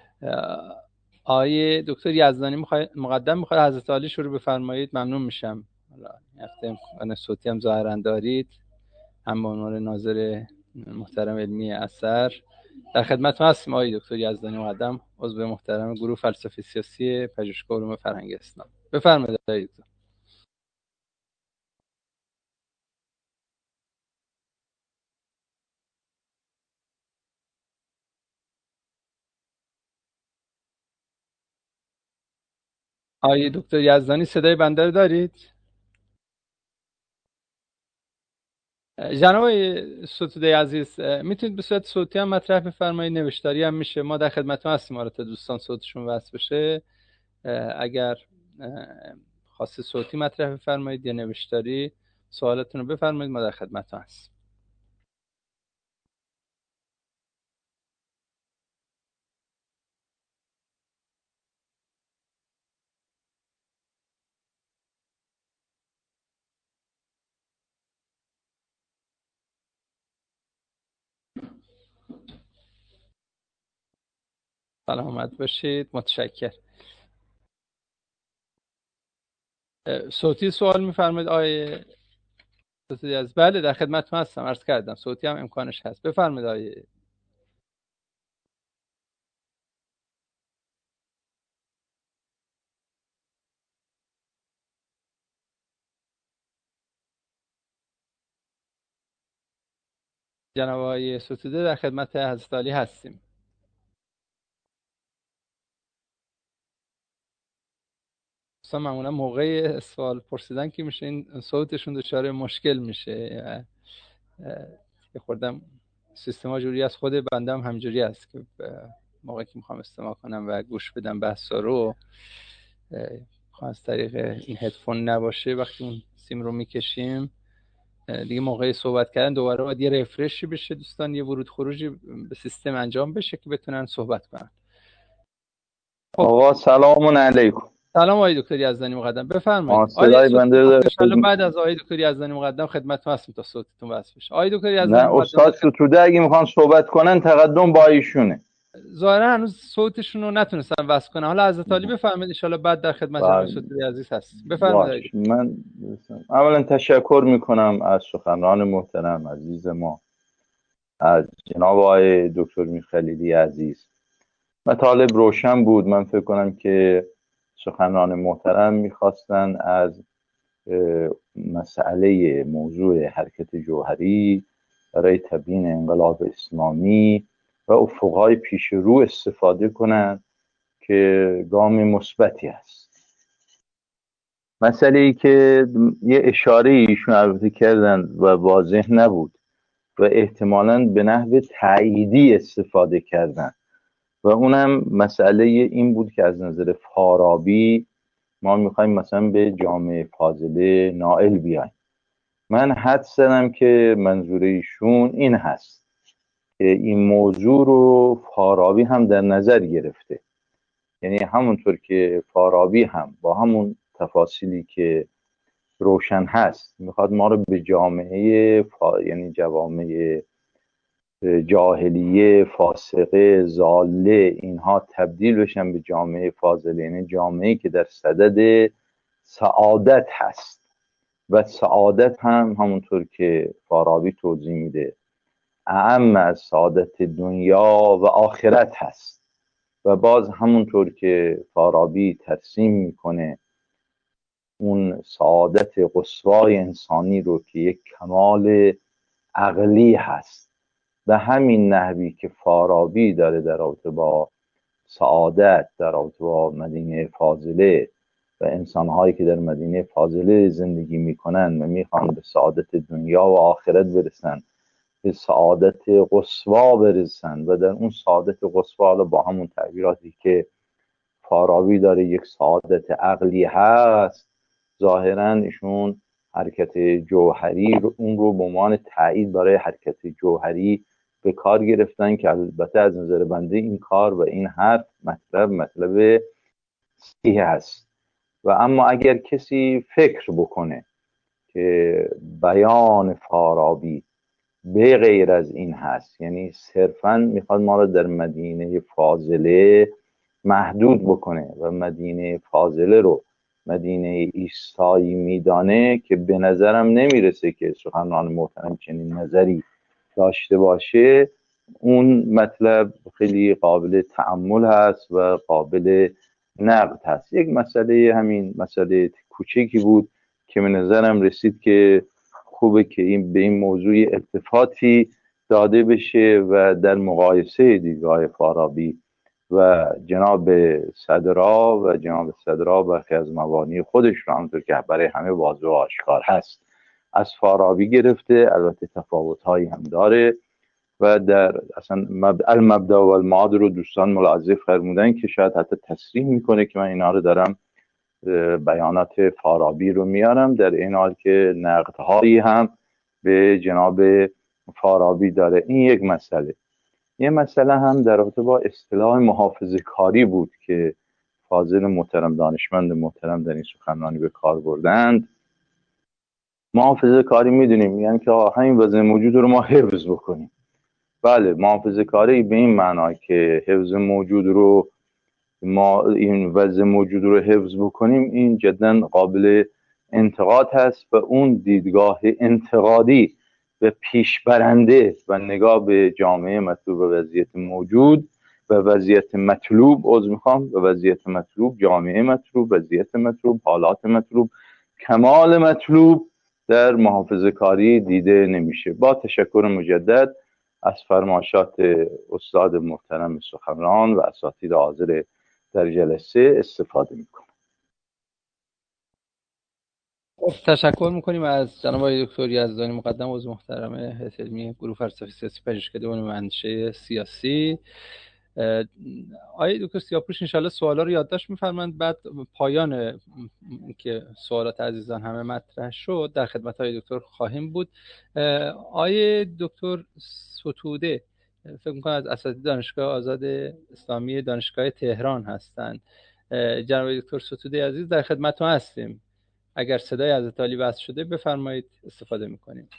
آقای دکتر یزدانی مقدم میخواد حضرت عالی شروع بفرمایید، ممنون میشم. حالا هفته امکان صوتی هم ظاهرا دارید، هم به عنوان ناظر محترم علمی اثر در خدمتتون هستیم. آقای دکتر یزدانی مقدم، عضو محترم گروه فلسفه سیاسی پژوهشگاه علوم فرهنگ اسلام، بفرمایید. آقای دکتر. آقای دکتر یزدانی صدای بنده رو دارید؟ جناب ستوده عزیز، میتونید به صورت صوتی هم مطرح بفرمایید، نوشتاری هم میشه. ما در خدمتتون هستیم. آره تا دوستان صوتشون وصل بشه، اگر خاص صوتی مطرح بفرمایید یا نوشتاری سوالتون رو بفرمایید، ما در خدمتتون هستیم. سلامت باشید، متشکر. صوتی سوال میفرمایید آقای ستوده عزیز؟ بله در خدمتتون هستم، عرض کردم صوتی هم امکانش هست. بفرمایید آقای. جناب آقای ستوده در خدمت حضرت عالی هستیم. دوستان معمولا موقع سوال پرسیدن که میشه این صوتشون دچار مشکل میشه. که خوردم سیستما جوری از خود بنده هم همجوری است که موقعی که میخوام استماع کنم و گوش بدم بحثا رو، از طریق این هدفون نباشه، وقتی اون سیم رو میکشیم دیگه موقع صحبت کردن دوباره باید یه رفرشی بشه دوستان، یه ورود خروجی به سیستم انجام بشه که بتونن صحبت کنن. آقا سلام علیکم. سلام آقای دکتر یزدانی مقدم، بفرمایید. صدای بنده ان شاءالله بعد از آقای دکتر یزدانی مقدم خدمتتون هستیم تا صوتتون وصل بشه. آقای دکتر یزدانی نه مقدم، استاد ستوده اگه میخوان صحبت کنن تقدم با ایشونه. ظاهرا هنوز صوتشون رو نتونستن وصل کنن. حالا حضرت علی بفرمایید، ان شاءالله بعد در خدمت آقای ستوده عزیز هست. بفرمایید. من اولا تشکر میکنم از سخنران محترم عزیز ما، از جناب آقای دکتر میرخلیلی عزیز. مطالب روشن بود. من فکر کنم که سخنران محترم میخواستن از مسئله موضوع حرکت جوهری برای تبیین انقلاب اسلامی و افقهای پیش رو استفاده کنند که گام مثبتی است. مسئله ای که یه اشاره ایشون البته کردن و واضح نبود و احتمالاً به نحو تأییدی استفاده کردن و اونم مسئله این بود که از نظر فارابی ما میخوایم مثلا به جامعه فاضله نائل بیایم. من حدس زدم که منظور ایشون این هست که این موضوع رو فارابی هم در نظر گرفته، یعنی همونطور که فارابی هم با همون تفاصیلی که روشن هست میخواد ما رو به جامعه یعنی جوامع جاهلیه، فاسقه، ضاله، اینها تبدیل بشن به جامعه فاضله، یعنی جامعه که در صدد سعادت هست و سعادت هم همونطور که فارابی توضیح میده اعم از سعادت دنیا و آخرت هست. و باز همونطور که فارابی ترسیم میکنه اون سعادت قصوای انسانی رو که یک کمال عقلی هست، به همین نحوی که فارابی داره در رابطه با سعادت، در رابطه با مدینه فاضله و انسانهایی که در مدینه فاضله زندگی میکنن و میخوان به سعادت دنیا و آخرت برسن، به سعادت قصوا برسن و در اون سعادت قصوا با همون تعبیراتی که فارابی داره یک سعادت عقلی هست، ظاهرا ایشون حرکت جوهری اون رو به عنوان تایید برای حرکت جوهری به کار گرفتن که البته از نظر بنده این کار و این حرف مطلب صحیح هست. و اما اگر کسی فکر بکنه که بیان فارابی به غیر از این هست، یعنی صرفا میخواد ما رو در مدینه فاضله محدود بکنه و مدینه فاضله رو مدینه ایستایی میدانه، که به نظرم نمیرسه که سخنران محترم چنین نظری داشته باشه، اون مطلب خیلی قابل تأمل هست و قابل نقد هست. یک مسئله، همین مسئله کوچکی بود که به نظرم رسید که خوبه که این به این موضوع التفاتی داده بشه و در مقایسه دیدگاه فارابی و جناب صدرا برخی از مبانی خودش رو همونطور که برای همه واضح و آشکار هست از فارابی گرفته، البته تفاوت‌هایی هم داره و در اصلا المبدأ و المعاد رو دوستان ملاحظه فرمودن که شاید حتی تصریح میکنه که من اینا رو دارم بیانات فارابی رو میارم، در این حال که نقدهایی هم به جناب فارابی داره. این یک مسئله. یه مسئله هم در رابطه با اصطلاح محافظه کاری بود که فاضل محترم، دانشمند محترم در این سخنرانی به کار بردند. محافظه کاری میدونیم یعنی که همین وضع موجود رو ما حفظ بکنیم. بله، محافظه کاری به این معنی که حفظ موجود رو ما این وضع موجود رو حفظ بکنیم، این جدا قابل انتقاد هست و اون دیدگاه انتقادی و پیشبرنده و نگاه به جامعه مطلوب و وضعیت موجود و وضعیت مطلوب و وضعیت مطلوب، جامعه مطلوب، وضعیت مطلوب، حالات مطلوب، کمال مطلوب در محافظه کاری دیده نمیشه. با تشکر مجدد از فرمایشات استاد محترم سخنران و اساتید حاضر در جلسه استفاده میکنم. تشکر میکنیم از جناب آقای دکتر یزدانی مقدم عضو محترم هیئت علمی گروه فلسفه سیاسی پژوهشکده علوم اندیشه سیاسی. آقای دکتر سیاپوش انشالله سوالا رو یادداشت میفرمایند، بعد پایان که سوالات عزیزان همه مطرح شد در خدمت آقای دکتر خواهیم بود. آقای دکتر ستوده فکر میکنم از اساتید دانشگاه آزاد اسلامی دانشگاه تهران هستند. جناب دکتر ستوده عزیز در خدمتتون هستیم. اگر صدای از عالی بس شده بفرمایید، استفاده میکنیم.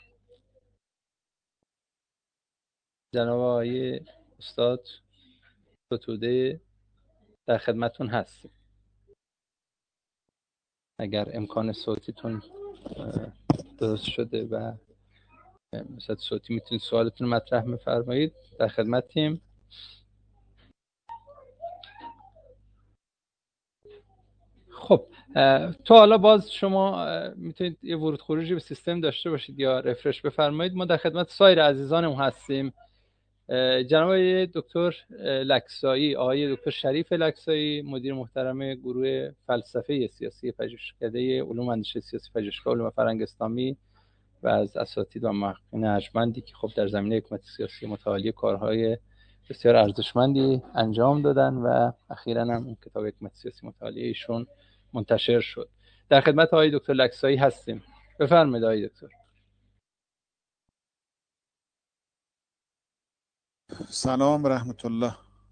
جناب آقای استاد ستوده در خدمتتون هستیم. اگر امکان صوتیتون درست شده و مثلا صوتی میتونید سوالتون رو مطرح بفرمایید، در خدمتیم. خب تو حالا باز شما میتونید یه ورود خروجی به سیستم داشته باشید یا رفرش بفرمایید. ما در خدمت سایر عزیزانم هستیم. جناب دکتر لکسایی، آقای دکتر شریف لکسایی، مدیر محترم گروه فلسفه سیاسی پژوهشکده علوم اندیشه سیاسی پژوهشگاه علوم فرهنگ اسلامی و از اساتید و محققین ارجمندی که خب در زمینه حکمت سیاسی متعالی کارهای بسیار ارزشمندی انجام دادن و اخیراً هم کتاب حکمت سیاسی متعالی ایشون منتشر شد. در خدمت آقای دکتر لکسایی هستیم. بفرمایید آقای دکتر. سلام رحمت الله.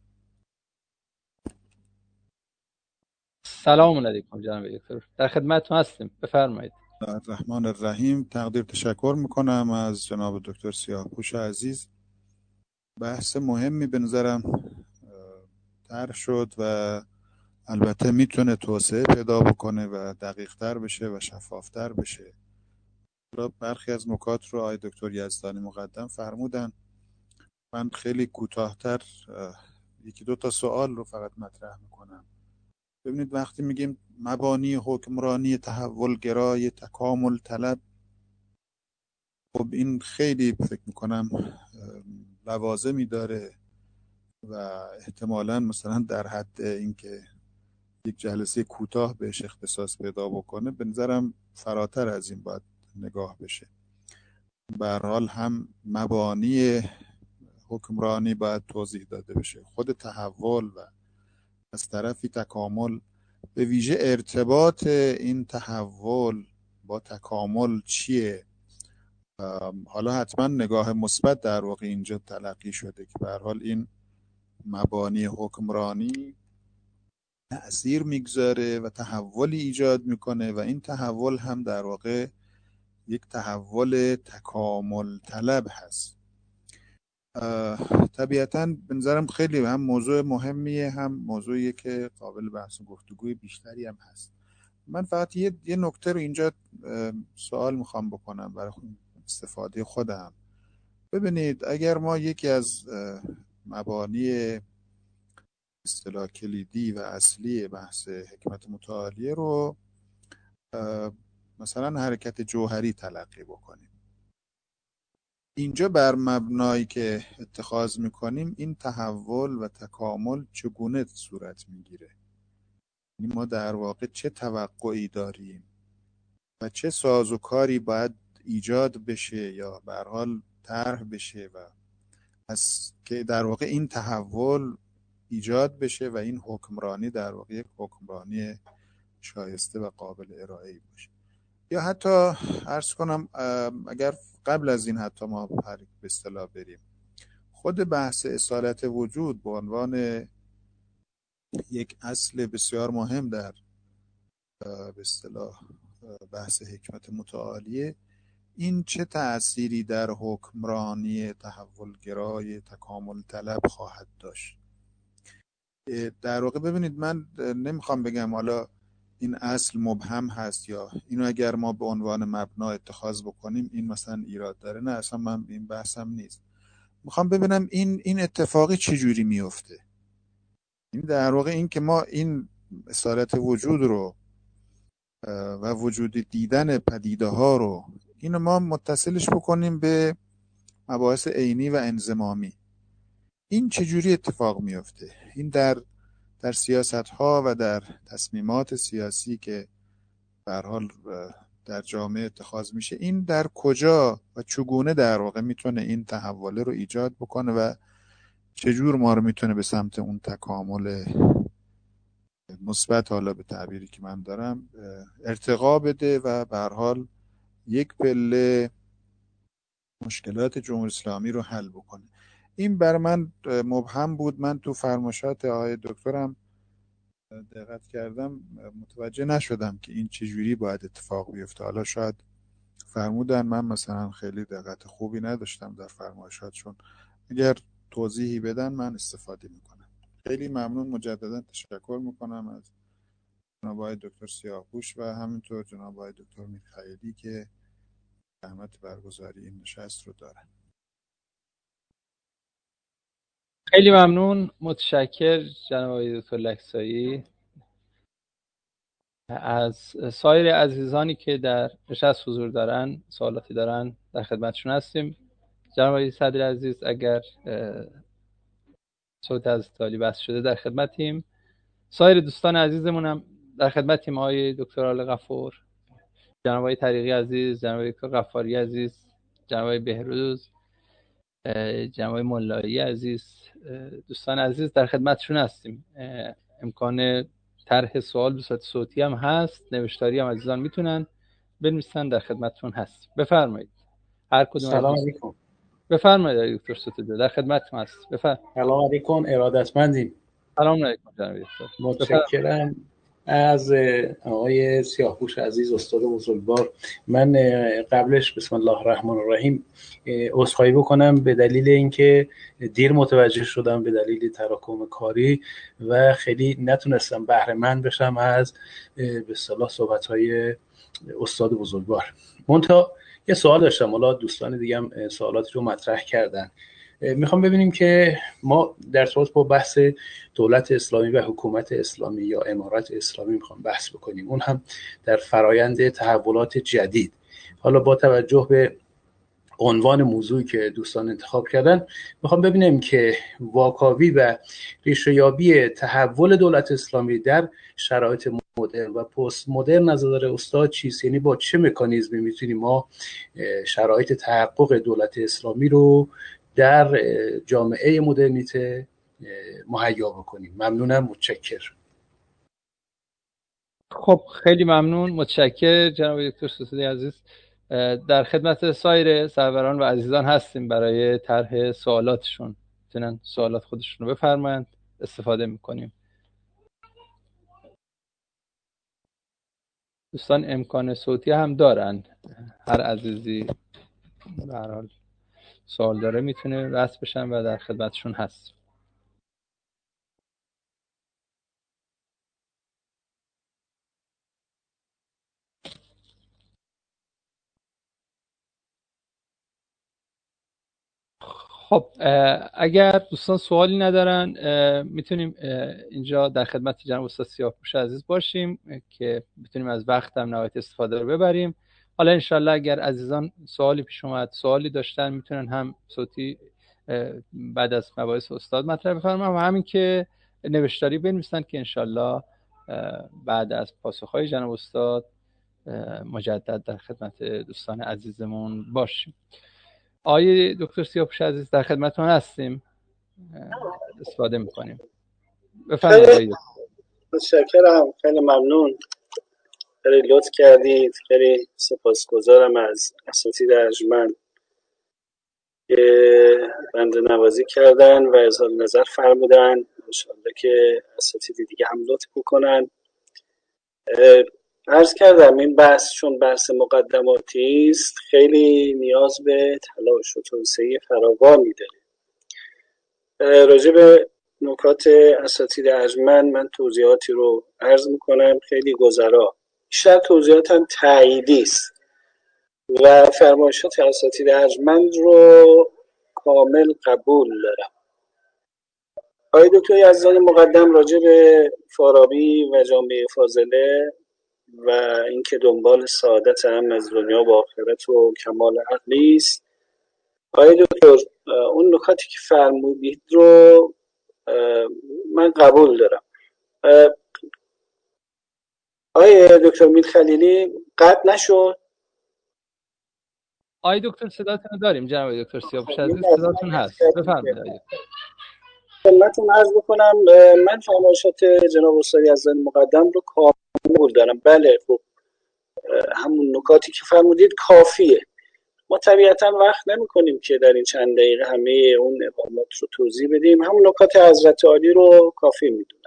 سلام علیکم جناب دکتر، در خدمتتون هستیم، بفرمایید. الرحمن الرحیم. تقدیر تشکر میکنم از جناب دکتر سیاهپوش عزیز. بحث مهمی به نظرم طرح شد و البته میتونه توسعه پیدا بکنه و دقیق تر بشه و شفاف تر بشه. برخی از نکات رو آقای دکتر یزدانی مقدم فرمودن. من خیلی کوتاه‌تر یکی دو تا سوال رو فقط مطرح میکنم. ببینید وقتی میگیم مبانی حکمرانی تحول گرای تکامل طلب، خب این خیلی فکر میکنم لوازمی داره و احتمالاً مثلا در حد اینکه یک جلسه کوتاه بهش اختصاص پیدا بکنه، به نظرم فراتر از این باید نگاه بشه. به هر حال هم مبانی حکمرانی باید توضیح داده بشه، خود تحول و از طرفی تکامل، به ویژه ارتباط این تحول با تکامل چیه. حالا حتما نگاه مثبت در واقع اینجا تلقی شده که به هر حال این مبانی حکمرانی تأثیر میگذاره و تحولی ایجاد میکنه و این تحول هم در واقع یک تحول تکامل طلب هست. طبیعتاً به نظرم خیلی هم موضوع مهمیه، هم موضوعیه که قابل بحث و گفتگوی بیشتری هم هست. من فقط یه نکته رو اینجا سوال میخوام بکنم برای استفاده خودم. ببینید اگر ما یکی از مبانی اصطلاح کلیدی و اصلی بحث حکمت متعالیه رو مثلا حرکت جوهری تلقی بکنیم، اینجا بر مبنایی که اتخاذ میکنیم این تحول و تکامل چگونه صورت میگیره، یعنی ما در واقع چه توقعی داریم و چه سازوکاری باید ایجاد بشه یا به هر حال طرح بشه و از که در واقع این تحول ایجاد بشه و این حکمرانی در واقع یک حکمرانی شایسته و قابل ارائه باشه. یا حتی عرض کنم اگر قبل از این حتی ما به اصطلاح بریم، خود بحث اصالت وجود به عنوان یک اصل بسیار مهم در به اصطلاح بحث حکمت متعالیه، این چه تأثیری در حکمرانی تحولگرای تکامل طلب خواهد داشت؟ در واقع ببینید من نمیخوام بگم حالا این اصل مبهم هست یا اینو اگر ما به عنوان مبنا اتخاذ بکنیم این مثلا ایراد داره، نه اصلا من این بحثم نیست. میخوام ببینم این اتفاقی چجوری میفته. این در واقع این که ما این اصالت وجود رو و وجود دیدن پدیده ها رو اینو ما متصلش بکنیم به مباحث عینی و انضمامی، این چجوری اتفاق میفته؟ این در سیاست ها و در تصمیمات سیاسی که به هر حال در جامعه اتخاذ میشه، این در کجا و چگونه در واقع میتونه این تحول رو ایجاد بکنه و چجور ما رو میتونه به سمت اون تکامل مثبت، حالا به تعبیری که من دارم، ارتقا بده و به هر حال یک پله مشکلات جمهوری اسلامی رو حل بکنه. این بر من مبهم بود. من تو فرمایشات آقای دکترم دقت کردم، متوجه نشدم که این چجوری باید اتفاق بیفته. حالا شاید فرمودن، من مثلا خیلی دقت خوبی نداشتم در فرمایشاتشون، اگر توضیحی بدن من استفاده میکنم. خیلی ممنون، مجددا تشکر میکنم از جناب آقای دکتر سیاهپوش و همینطور جناب آقای دکتر میرخیلی که زحمت برگزاری این نشست رو دارن. خیلی ممنون، متشکر جناب آقای دکتر لکسایی. از سایر عزیزانی که در نشست حضور دارن، سوالاتی دارن، در خدمتشون هستیم. جناب آقای صدر عزیز اگر صوت از تالی بس شده در خدمتیم. سایر دوستان عزیزمون هم در خدمتیم. آقای دکتر آل غفور، جناب آقای طریقی عزیز، جناب آقای دکتر غفاری عزیز، جناب آقای بهروز، جناب آقای ملایی عزیز، دوستان عزیز در خدمتشون هستیم. امکان طرح سوال به صورت صوتی هم هست، نوشتاری هم عزیزان میتونن بنویسن، در خدمتتون هست. بفرمایید هر کدوم از سلام علیکم. بفرمایید دکتر ستوده، در خدمتتون هست. سلام علیکم، ارادتمندیم. سلام علیکم جناب دکتر. متشکرم از آقای سیاهپوش عزیز، استاد بزرگوار. من قبلش بسم الله الرحمن الرحیم عذرخواهی بکنم به دلیل اینکه دیر متوجه شدم به دلیل تراکم کاری و خیلی نتونستم بهره مند بشم از به اصطلاح صحبت‌های استاد بزرگوار. منتها یه سوال داشتم، حالا دوستان دیگه هم سوالاتی رو مطرح کردن. میخوام ببینیم که ما در صورت با بحث دولت اسلامی و حکومت اسلامی یا امارت اسلامی میخوام بحث بکنیم، اون هم در فرایند تحولات جدید. حالا با توجه به عنوان موضوعی که دوستان انتخاب کردن، میخوام ببینیم که واکاوی و ریشه‌یابی تحول دولت اسلامی در شرایط مدرن و پست مدرن نظر استاد چیست؟ یعنی با چه مکانیزمی میتونیم ما شرایط تحقق دولت اسلامی رو در جامعه مدرنیته مهیا بکنیم. ممنونم، متشکر. خب خیلی ممنون، متشکر جناب دکتر ستودی عزیز. در خدمت سایر سروران و عزیزان هستیم برای طرح سوالاتشون. میتونن سوالات خودشون رو بفرمایند، استفاده میکنیم. دوستان امکان صوتی هم دارن، هر عزیزی به هر حال سوال داره میتونه وصل بشن و در خدمتشون هست. خب اگر دوستان سوالی ندارن میتونیم اینجا در خدمت جناب استاد سیاهپوش عزیز باشیم که بتونیم از وقت هم نهایت استفاده رو ببریم. حالا انشالله اگر عزیزان سوالی پیش اومد، سوالی داشتن، میتونن هم صوتی بعد از مباحث استاد مطرح بفرمایند و همین که نوشتاری بنویسن که انشالله بعد از پاسخهای جناب استاد مجدد در خدمت دوستان عزیزمون باشیم. آقای دکتر سیاهپوش عزیز در خدمتتون هستیم، استفاده میکنیم. بفرمایید. متشکرم، خیلی ممنون، خیلی لطف کردید. خیلی سپاسگزارم از اساتید ارجمند که بنده نوازی کردن و اظهار نظر فرمودن. انشاءالله که اساتید دیگه هم لطف بکنن. عرض کردم این بحث چون بحث مقدماتی است خیلی نیاز به تلاش و توسعه فراوانی داره. راجع به نکات اساتید ارجمند من توضیحاتی رو عرض میکنم، خیلی گذرا، بیشتر توضیحاتم تاییدی است و فرمایشات اساتید ارجمند رو کامل قبول دارم. آقای دکتر یزدانی مقدم راجع به فارابی و جامعه فاضله و اینکه دنبال سعادت هم از دنیا و آخرت و کمال عقلی است، آقای دکتر اون نکاتی که فرمودید رو من قبول دارم. آقای دکتر میر خلیلی قطع نشد؟ آقای دکتر صداتون داریم جناب دکتر سیاهپوش عزیز، صداتون هست، بفرمایید. خدمتتون عرض بکنم من فرمایشات جناب استاد یزدانی مقدم رو کامل دارم. بله خب همون نکاتی که فرمودید کافیه. ما طبیعتا وقت نمی کنیم که در این چند دقیقه همه اون اقامات رو توضیح بدیم. همون نکات حضرت عالی رو کافی میدونم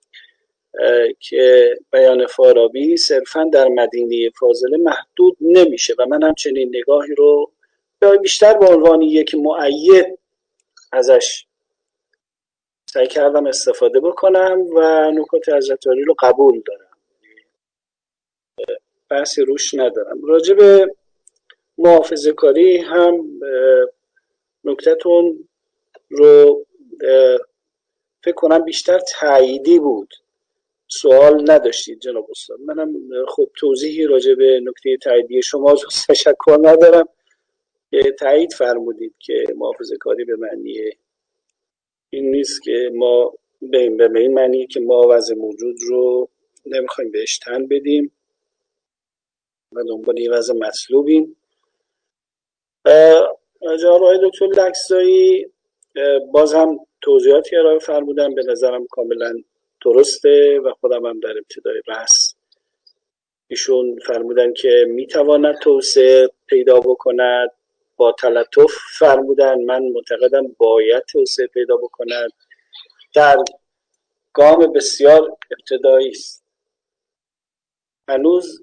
که بیان فارابی صرفا در مدینه فاضله محدود نمیشه و من هم چنین نگاهی رو بیشتر به عنوان یک مؤید ازش سعی کردم استفاده بکنم و نکات حضرت عالی رو قبول دارم، بحثی روش ندارم. راجع به محافظه کاری هم نکتتون رو فکر کنم بیشتر تاییدی بود، سوال نداشتید جناب استاد. منم خب توضیحی راجع به نکته تاییدی شما تشکر ندارم که تایید فرمودید که محافظه کاری به معنی این نیست که ما به این معنی که ما وضع موجود رو نمیخوایم بهش تن بدیم و دنبال یه وضع مطلوبیم. جناب آقای دکتر لکزایی باز هم توضیحاتی ارائه فرمودن، به نظرم کاملا درسته و خودم هم در ابتدای بحث ایشون فرمودن که میتواند توسعه پیدا بکند، با تلطف فرمودن، من معتقدم باید توسعه پیدا بکند، در گام بسیار ابتدایی است. هنوز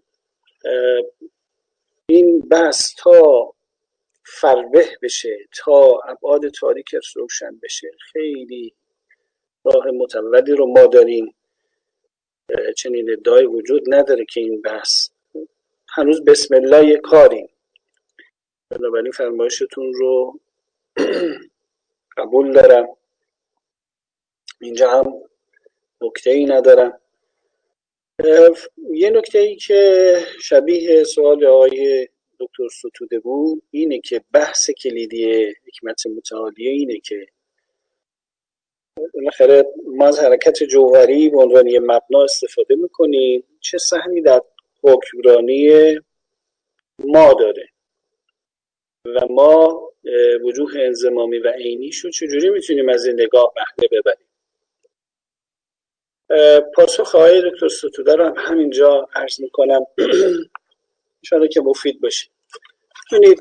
این بحث تا فربه بشه، تا ابعاد تاریکش روشن بشه، خیلی راه متولدی رو ما داریم. چنین ادعای وجود نداره که این بحث هنوز بسم الله کاریم. بنابراین فرمایشتون رو قبول دارم. اینجا هم نکته‌ای ندارم. یه نکته‌ای که شبیه سوال آقای دکتر ستوده بود اینه که بحث کلیدی حکمت متعالیه اینه که بالاخره ما از حرکت جوهری به عنوان یه مبنا استفاده میکنیم، چه سهمی در حکمرانی ما داره و ما وجوه انضمامی و عینیشو چجوری میتونیم از این نگاه بهره ببریم. پاسخ آقای دکتر ستوده رو هم همینجا عرض میکنم انشاءالله که مفید باشه. ببینید،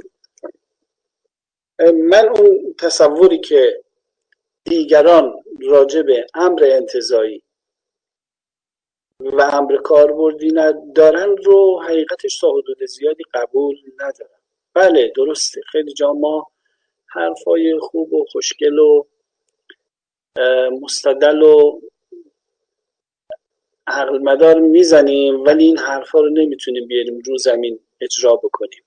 من اون تصوری که دیگران راجع به امر انتزاعی و امر کاربردی ندارن رو حقیقتش تا حدود زیادی قبول ندارم. بله درسته، خیلی جا ما حرفای خوب و خوشگل و مستدل و عقل مدار میزنیم، ولی این حرفا رو نمیتونیم بیاریم رو زمین اجرا بکنیم.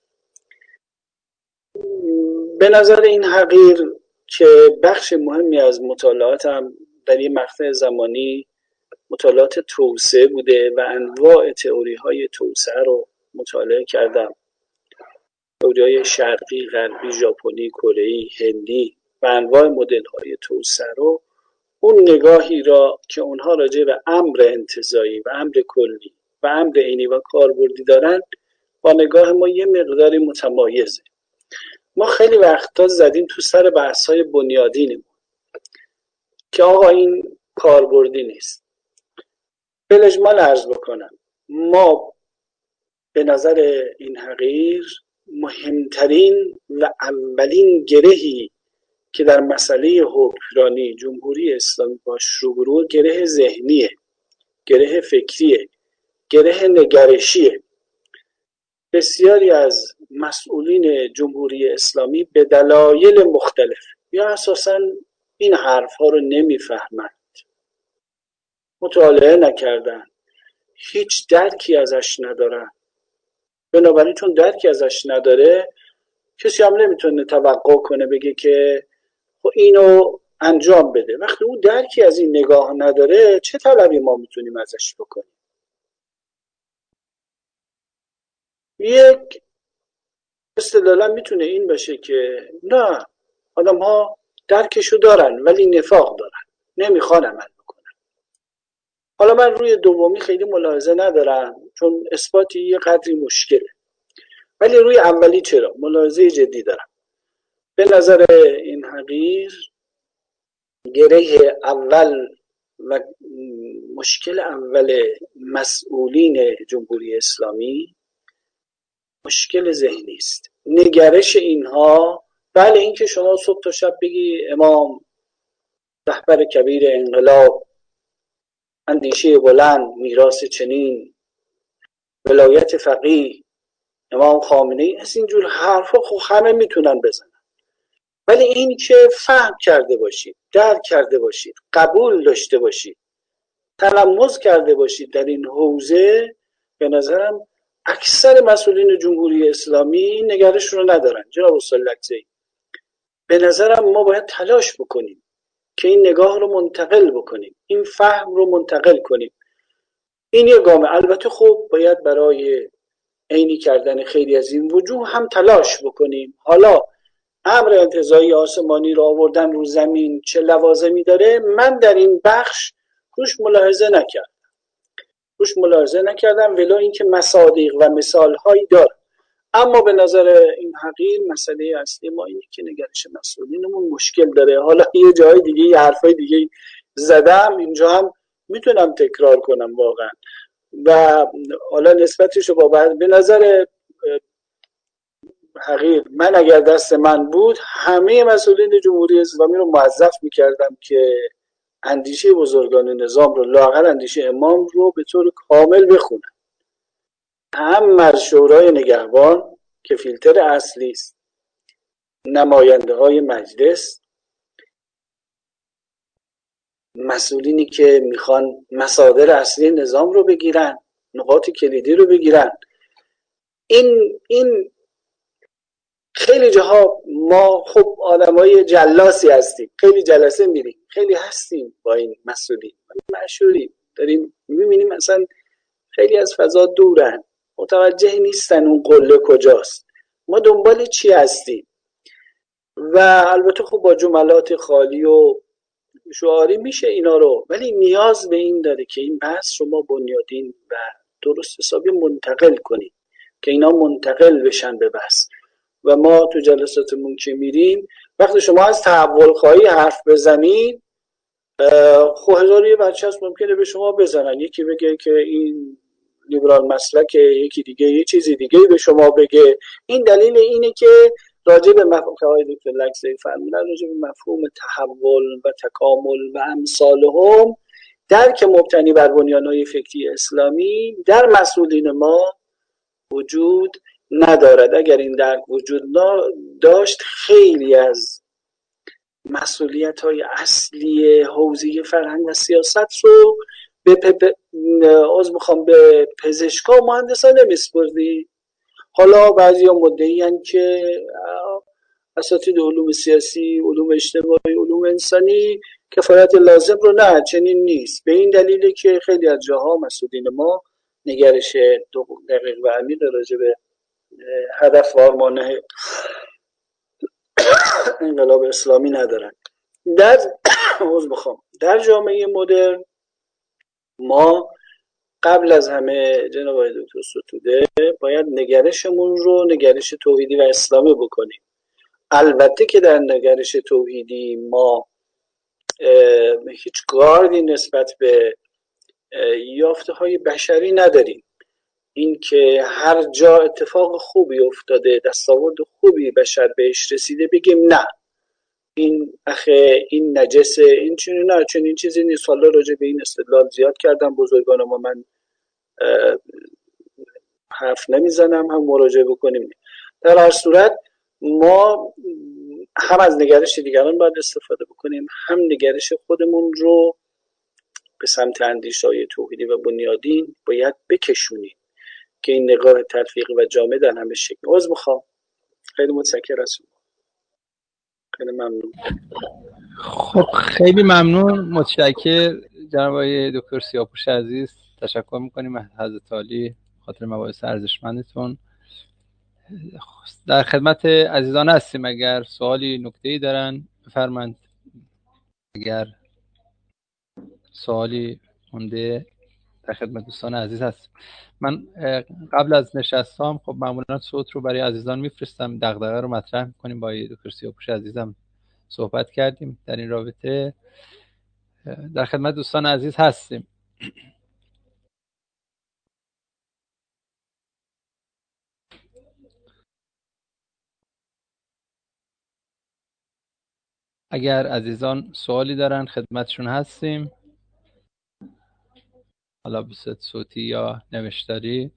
به نظر این حقیر که بخش مهمی از مطالعاتم در این مقطع زمانی مطالعات توسعه بوده و انواع تئوری های توسعه رو مطالعه کردم. تئوری های شرقی، غربی، ژاپنی، کره‌ای، هندی و انواع مدل های توسعه رو، اون نگاهی را که اونها راجع به امر انتزاعی و امر کلی و امر عینی و کاربردی دارن با نگاه ما یه مقداری متمایزه. ما خیلی وقتا زدیم تو سر بحث‌های بنیادینمون که آقا این کاربردی نیست. بالاجمال عرض بکنم، ما به نظر این حقیر مهمترین و اولین گرهی که در مسئله حکمرانی جمهوری اسلامی باش روبرو، گره ذهنیه، گره فکریه، گره نگرشیه. بسیاری از مسئولین جمهوری اسلامی به دلایل مختلف یا اساساً این حرفها رو نمیفهمند، مطالعه نکردن، هیچ درکی ازش ندارن. بنابراین چون درکی ازش نداره، کسی هم نمیتونه توقع کنه بگه که خب اینو انجام بده. وقتی اون درکی از این نگاه نداره، چه طلبی ما میتونیم ازش بکنیم؟ یک استدلال میتونه این باشه که نه، آدم ها درکشو دارن ولی نفاق دارن، نمیخوان عمل بکنن. حالا من روی دومی خیلی ملاحظه ندارم چون اثباتی یه قدری مشکله، ولی روی اولی چرا ملاحظه جدی دارم. به نظر این حقیر گره اول و مشکل اول مسئولین جمهوری اسلامی مشکل ذهنی است. نگرش اینها، بله این که شما صبح تا شب بگی امام رهبر کبیر انقلاب، اندیشه بلند، میراث چنین، ولایت فقیه، امام خامنه‌ای، از اینجور حرفا خب همه میتونن بزنن، ولی این که فهم کرده باشید، درک کرده باشید، قبول داشته باشید، تلمذ کرده باشید در این حوزه، به نظرم اکثر مسئولین جمهوری اسلامی این نگرش رو ندارن. جناب استاد لکزی، به نظرم ما باید تلاش بکنیم که این نگاه رو منتقل بکنیم، این فهم رو منتقل کنیم. این یه گامه. البته خب باید برای عینی کردن خیلی از این وجوه هم تلاش بکنیم. حالا امر انتزاعی آسمانی رو آوردن رو زمین چه لوازمی داره، من در این بخش روش ملاحظه نکردم ولی اینکه مصادیق و مثالهایی داره. اما به نظر این حقیر مسئله اصلی ما اینه که نگرش مسئولینمون مشکل داره. حالا یه جای دیگه یه حرفای دیگه زدم، اینجا هم میتونم تکرار کنم واقعا. و حالا نسبتشو با به نظر حقیق من اگر دست من بود همه مسئولین جمهوری اسلامی رو موظف میکردم که اندیشه بزرگان نظام رو، لااقل اندیشه امام رو به طور کامل بخونن. هم شورای نگهبان که فیلتر اصلی است، نماینده های مجلس، مسئولینی که میخوان مصادر اصلی نظام رو بگیرن، نقاط کلیدی رو بگیرن. این خیلی جاها ما خب آدمای جلاسی هستیم، خیلی جلسه میریم، خیلی هستیم با این مسئولین مشهوری داریم میبینیم مثلا خیلی از فضا دورن، متوجه نیستن اون قله کجاست، ما دنبال چی هستیم. و البته خب با جملات خالی و شعاری میشه اینا رو، ولی نیاز به این داره که این بحث شما بنیادین و درست حسابی منتقل کنید که اینا منتقل بشن به بحث. و ما تو جلساتمون که میریم وقتی شما از تحول خواهی حرف بزنید، خب هزار یه بچه هست ممکنه به شما بزنن، یکی بگه که این لیبرال مسلکه، یکی دیگه یه چیزی دیگه به شما بگه. این دلیل اینه که راجع به مفهوم که آقای دکتر لکزی فرمودن، راجع به مفهوم تحول و تکامل و امثالهم، درک مبتنی بر بنیان‌های فکری اسلامی در مسئولین ما وجود ندارد. اگر این درک وجود داشت خیلی از مسئولیت‌های اصلی حوزه فرهنگ و سیاست رو به پزشکا و مهندسا نمیسپردی. حالا بعضیا مدعی هستند که اساتید علوم سیاسی، علوم اجتماعی، علوم انسانی کفایت لازم رو نه، چنین نیست. به این دلیله که خیلی از جاها مسئولین ما نگرش دقیق و عمیق راجع به هدف و آرمان انقلاب اسلامی ندارن. در جامعه مدرن ما قبل از همه جناب آقای دکتر ستوده باید نگرشمون رو نگرش توحیدی و اسلامی بکنیم. البته که در نگرش توحیدی ما هیچ گاردی نسبت به یافته های بشری نداریم. این که هر جا اتفاق خوبی افتاده، دستاورد خوبی بشر بهش رسیده، بگیم نه این این نجسه، این چنین، نه چنین چیزی نیست. حالا راجع به این استدلال زیاد کردم بزرگان ما، من حرف نمیزنم، هم مراجعه بکنیم. در هر صورت ما هم از نگرش دیگران باید استفاده بکنیم، هم نگرش خودمون رو به سمت اندیشه‌های توحیدی و بنیادین باید بکشونیم که این نگاه تلفیقی و جامع در همه شکل. میخوام خیلی متشکرم از شما. خیلی ممنون. خب خیلی ممنون، متشکرم جناب آقای دکتر سیاهپوش عزیز. تشکر میکنیم از حضرت عالی خاطر مباحث ارزشمندتون. در خدمت عزیزان هستیم، اگر سوالی نکته‌ای دارن بفرمایید. اگر سوالی مونده در خدمت دوستان عزیز هست. من قبل از نشستم خب معمولا صوت رو برای عزیزان میفرستم، دغدغه رو مطرح میکنیم. با دکتر سیاهپوش عزیزم صحبت کردیم در این رابطه. در خدمت دوستان عزیز هستیم. اگر عزیزان سوالی دارن خدمتشون هستیم، حالا به صورت صوتی یا نوشتاری.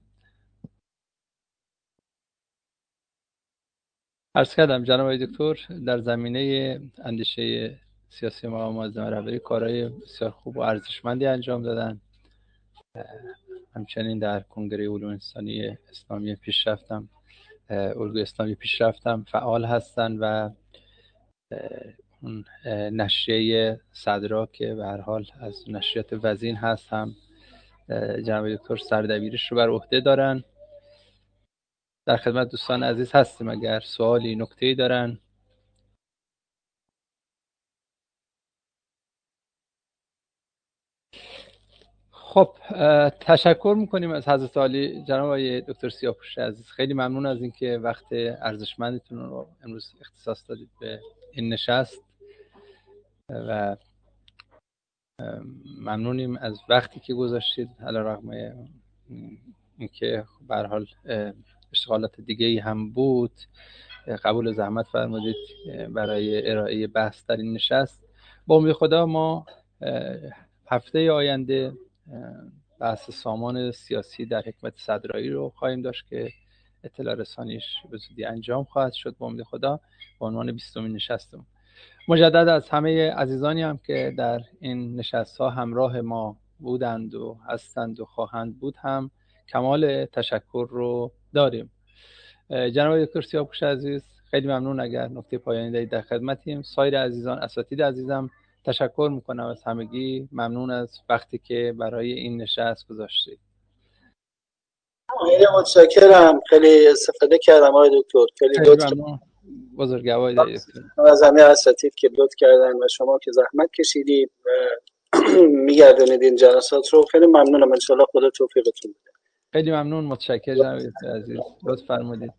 عرض کردم جناب آقای دکتر در زمینه اندیشه سیاسی مقام معظم رهبری کارهای بسیار خوب و ارزشمندی انجام دادن. همچنین در کنگره علوم انسانی اسلامی پیشرفتم، الگوی اسلامی پیشرفتم فعال هستن و اون نشریه صدرا که به هر حال از نشریات وزین هست هم جناب دکتر سردبیرش رو بر عهده دارن. در خدمت دوستان عزیز هستیم اگر سوالی نکته‌ای دارن. خب تشکر میکنیم از حضرت عالی جناب آقای دکتر سیاهپوش عزیز. خیلی ممنون از اینکه وقت ارزشمندتون رو امروز اختصاص دادید به این نشست و ممنونیم از وقتی که گذاشتید علیرغم اینکه به هر حال اشتغالات دیگه‌ای هم بود. قبول زحمت فرمودید برای ارائه بحث در این نشست. با امید خدا ما هفته آینده بحث سامان سیاسی در حکمت صدرایی رو خواهیم داشت که اطلاع رسانیش به زودی انجام خواهد شد با امید خدا به عنوان 20مین نشستمون. مجدد از همه عزیزانی هم که در این نشست‌ها همراه ما بودند و هستند و خواهند بود هم کمال تشکر رو داریم. جناب دکتر سیاهپوش عزیز خیلی ممنون. اگر نکته پایانی دارید در خدمتیم. سایر عزیزان، اساتید عزیزم تشکر میکنم از همگی. ممنون از وقتی که برای این نشست گذاشتید. خیلی متشکرم. خیلی استفاده کردم آقای دکتر. خیلی لطف ممنون. بزرگواری دارید از همه اساتید که لطف کردن و شما که زحمت کشیدید و میگردونید این جلسات رو. خیلی ممنونم. ان شاء الله خدا توفیقتون بده. خیلی ممنون. متشکرم جناب عزیز. لطف فرمودید.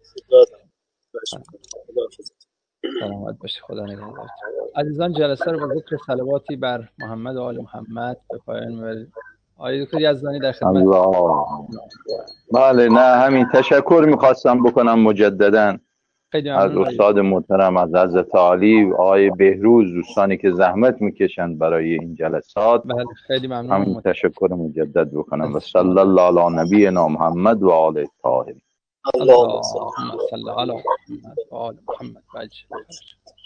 سلامت باشی. خدا نگهدار. عزیزان جلسه رو با ذکر صلواتی بر محمد و آل محمد به پایان می‌بریم. آقای دکتر یزدانی در خدمت. بله، نه همین تشکر میخواستم بکنم مجددا از استاد محترم، از حضرت عالی، آقای بهروز، دوستانی که زحمت میکشند برای این جلسات. بله خیلی ممنون. همین تشکر مجدد بکنم و صلی الله علی نبینا محمد و آله الطاهرین. اللهم صل علی محمد و آل محمد.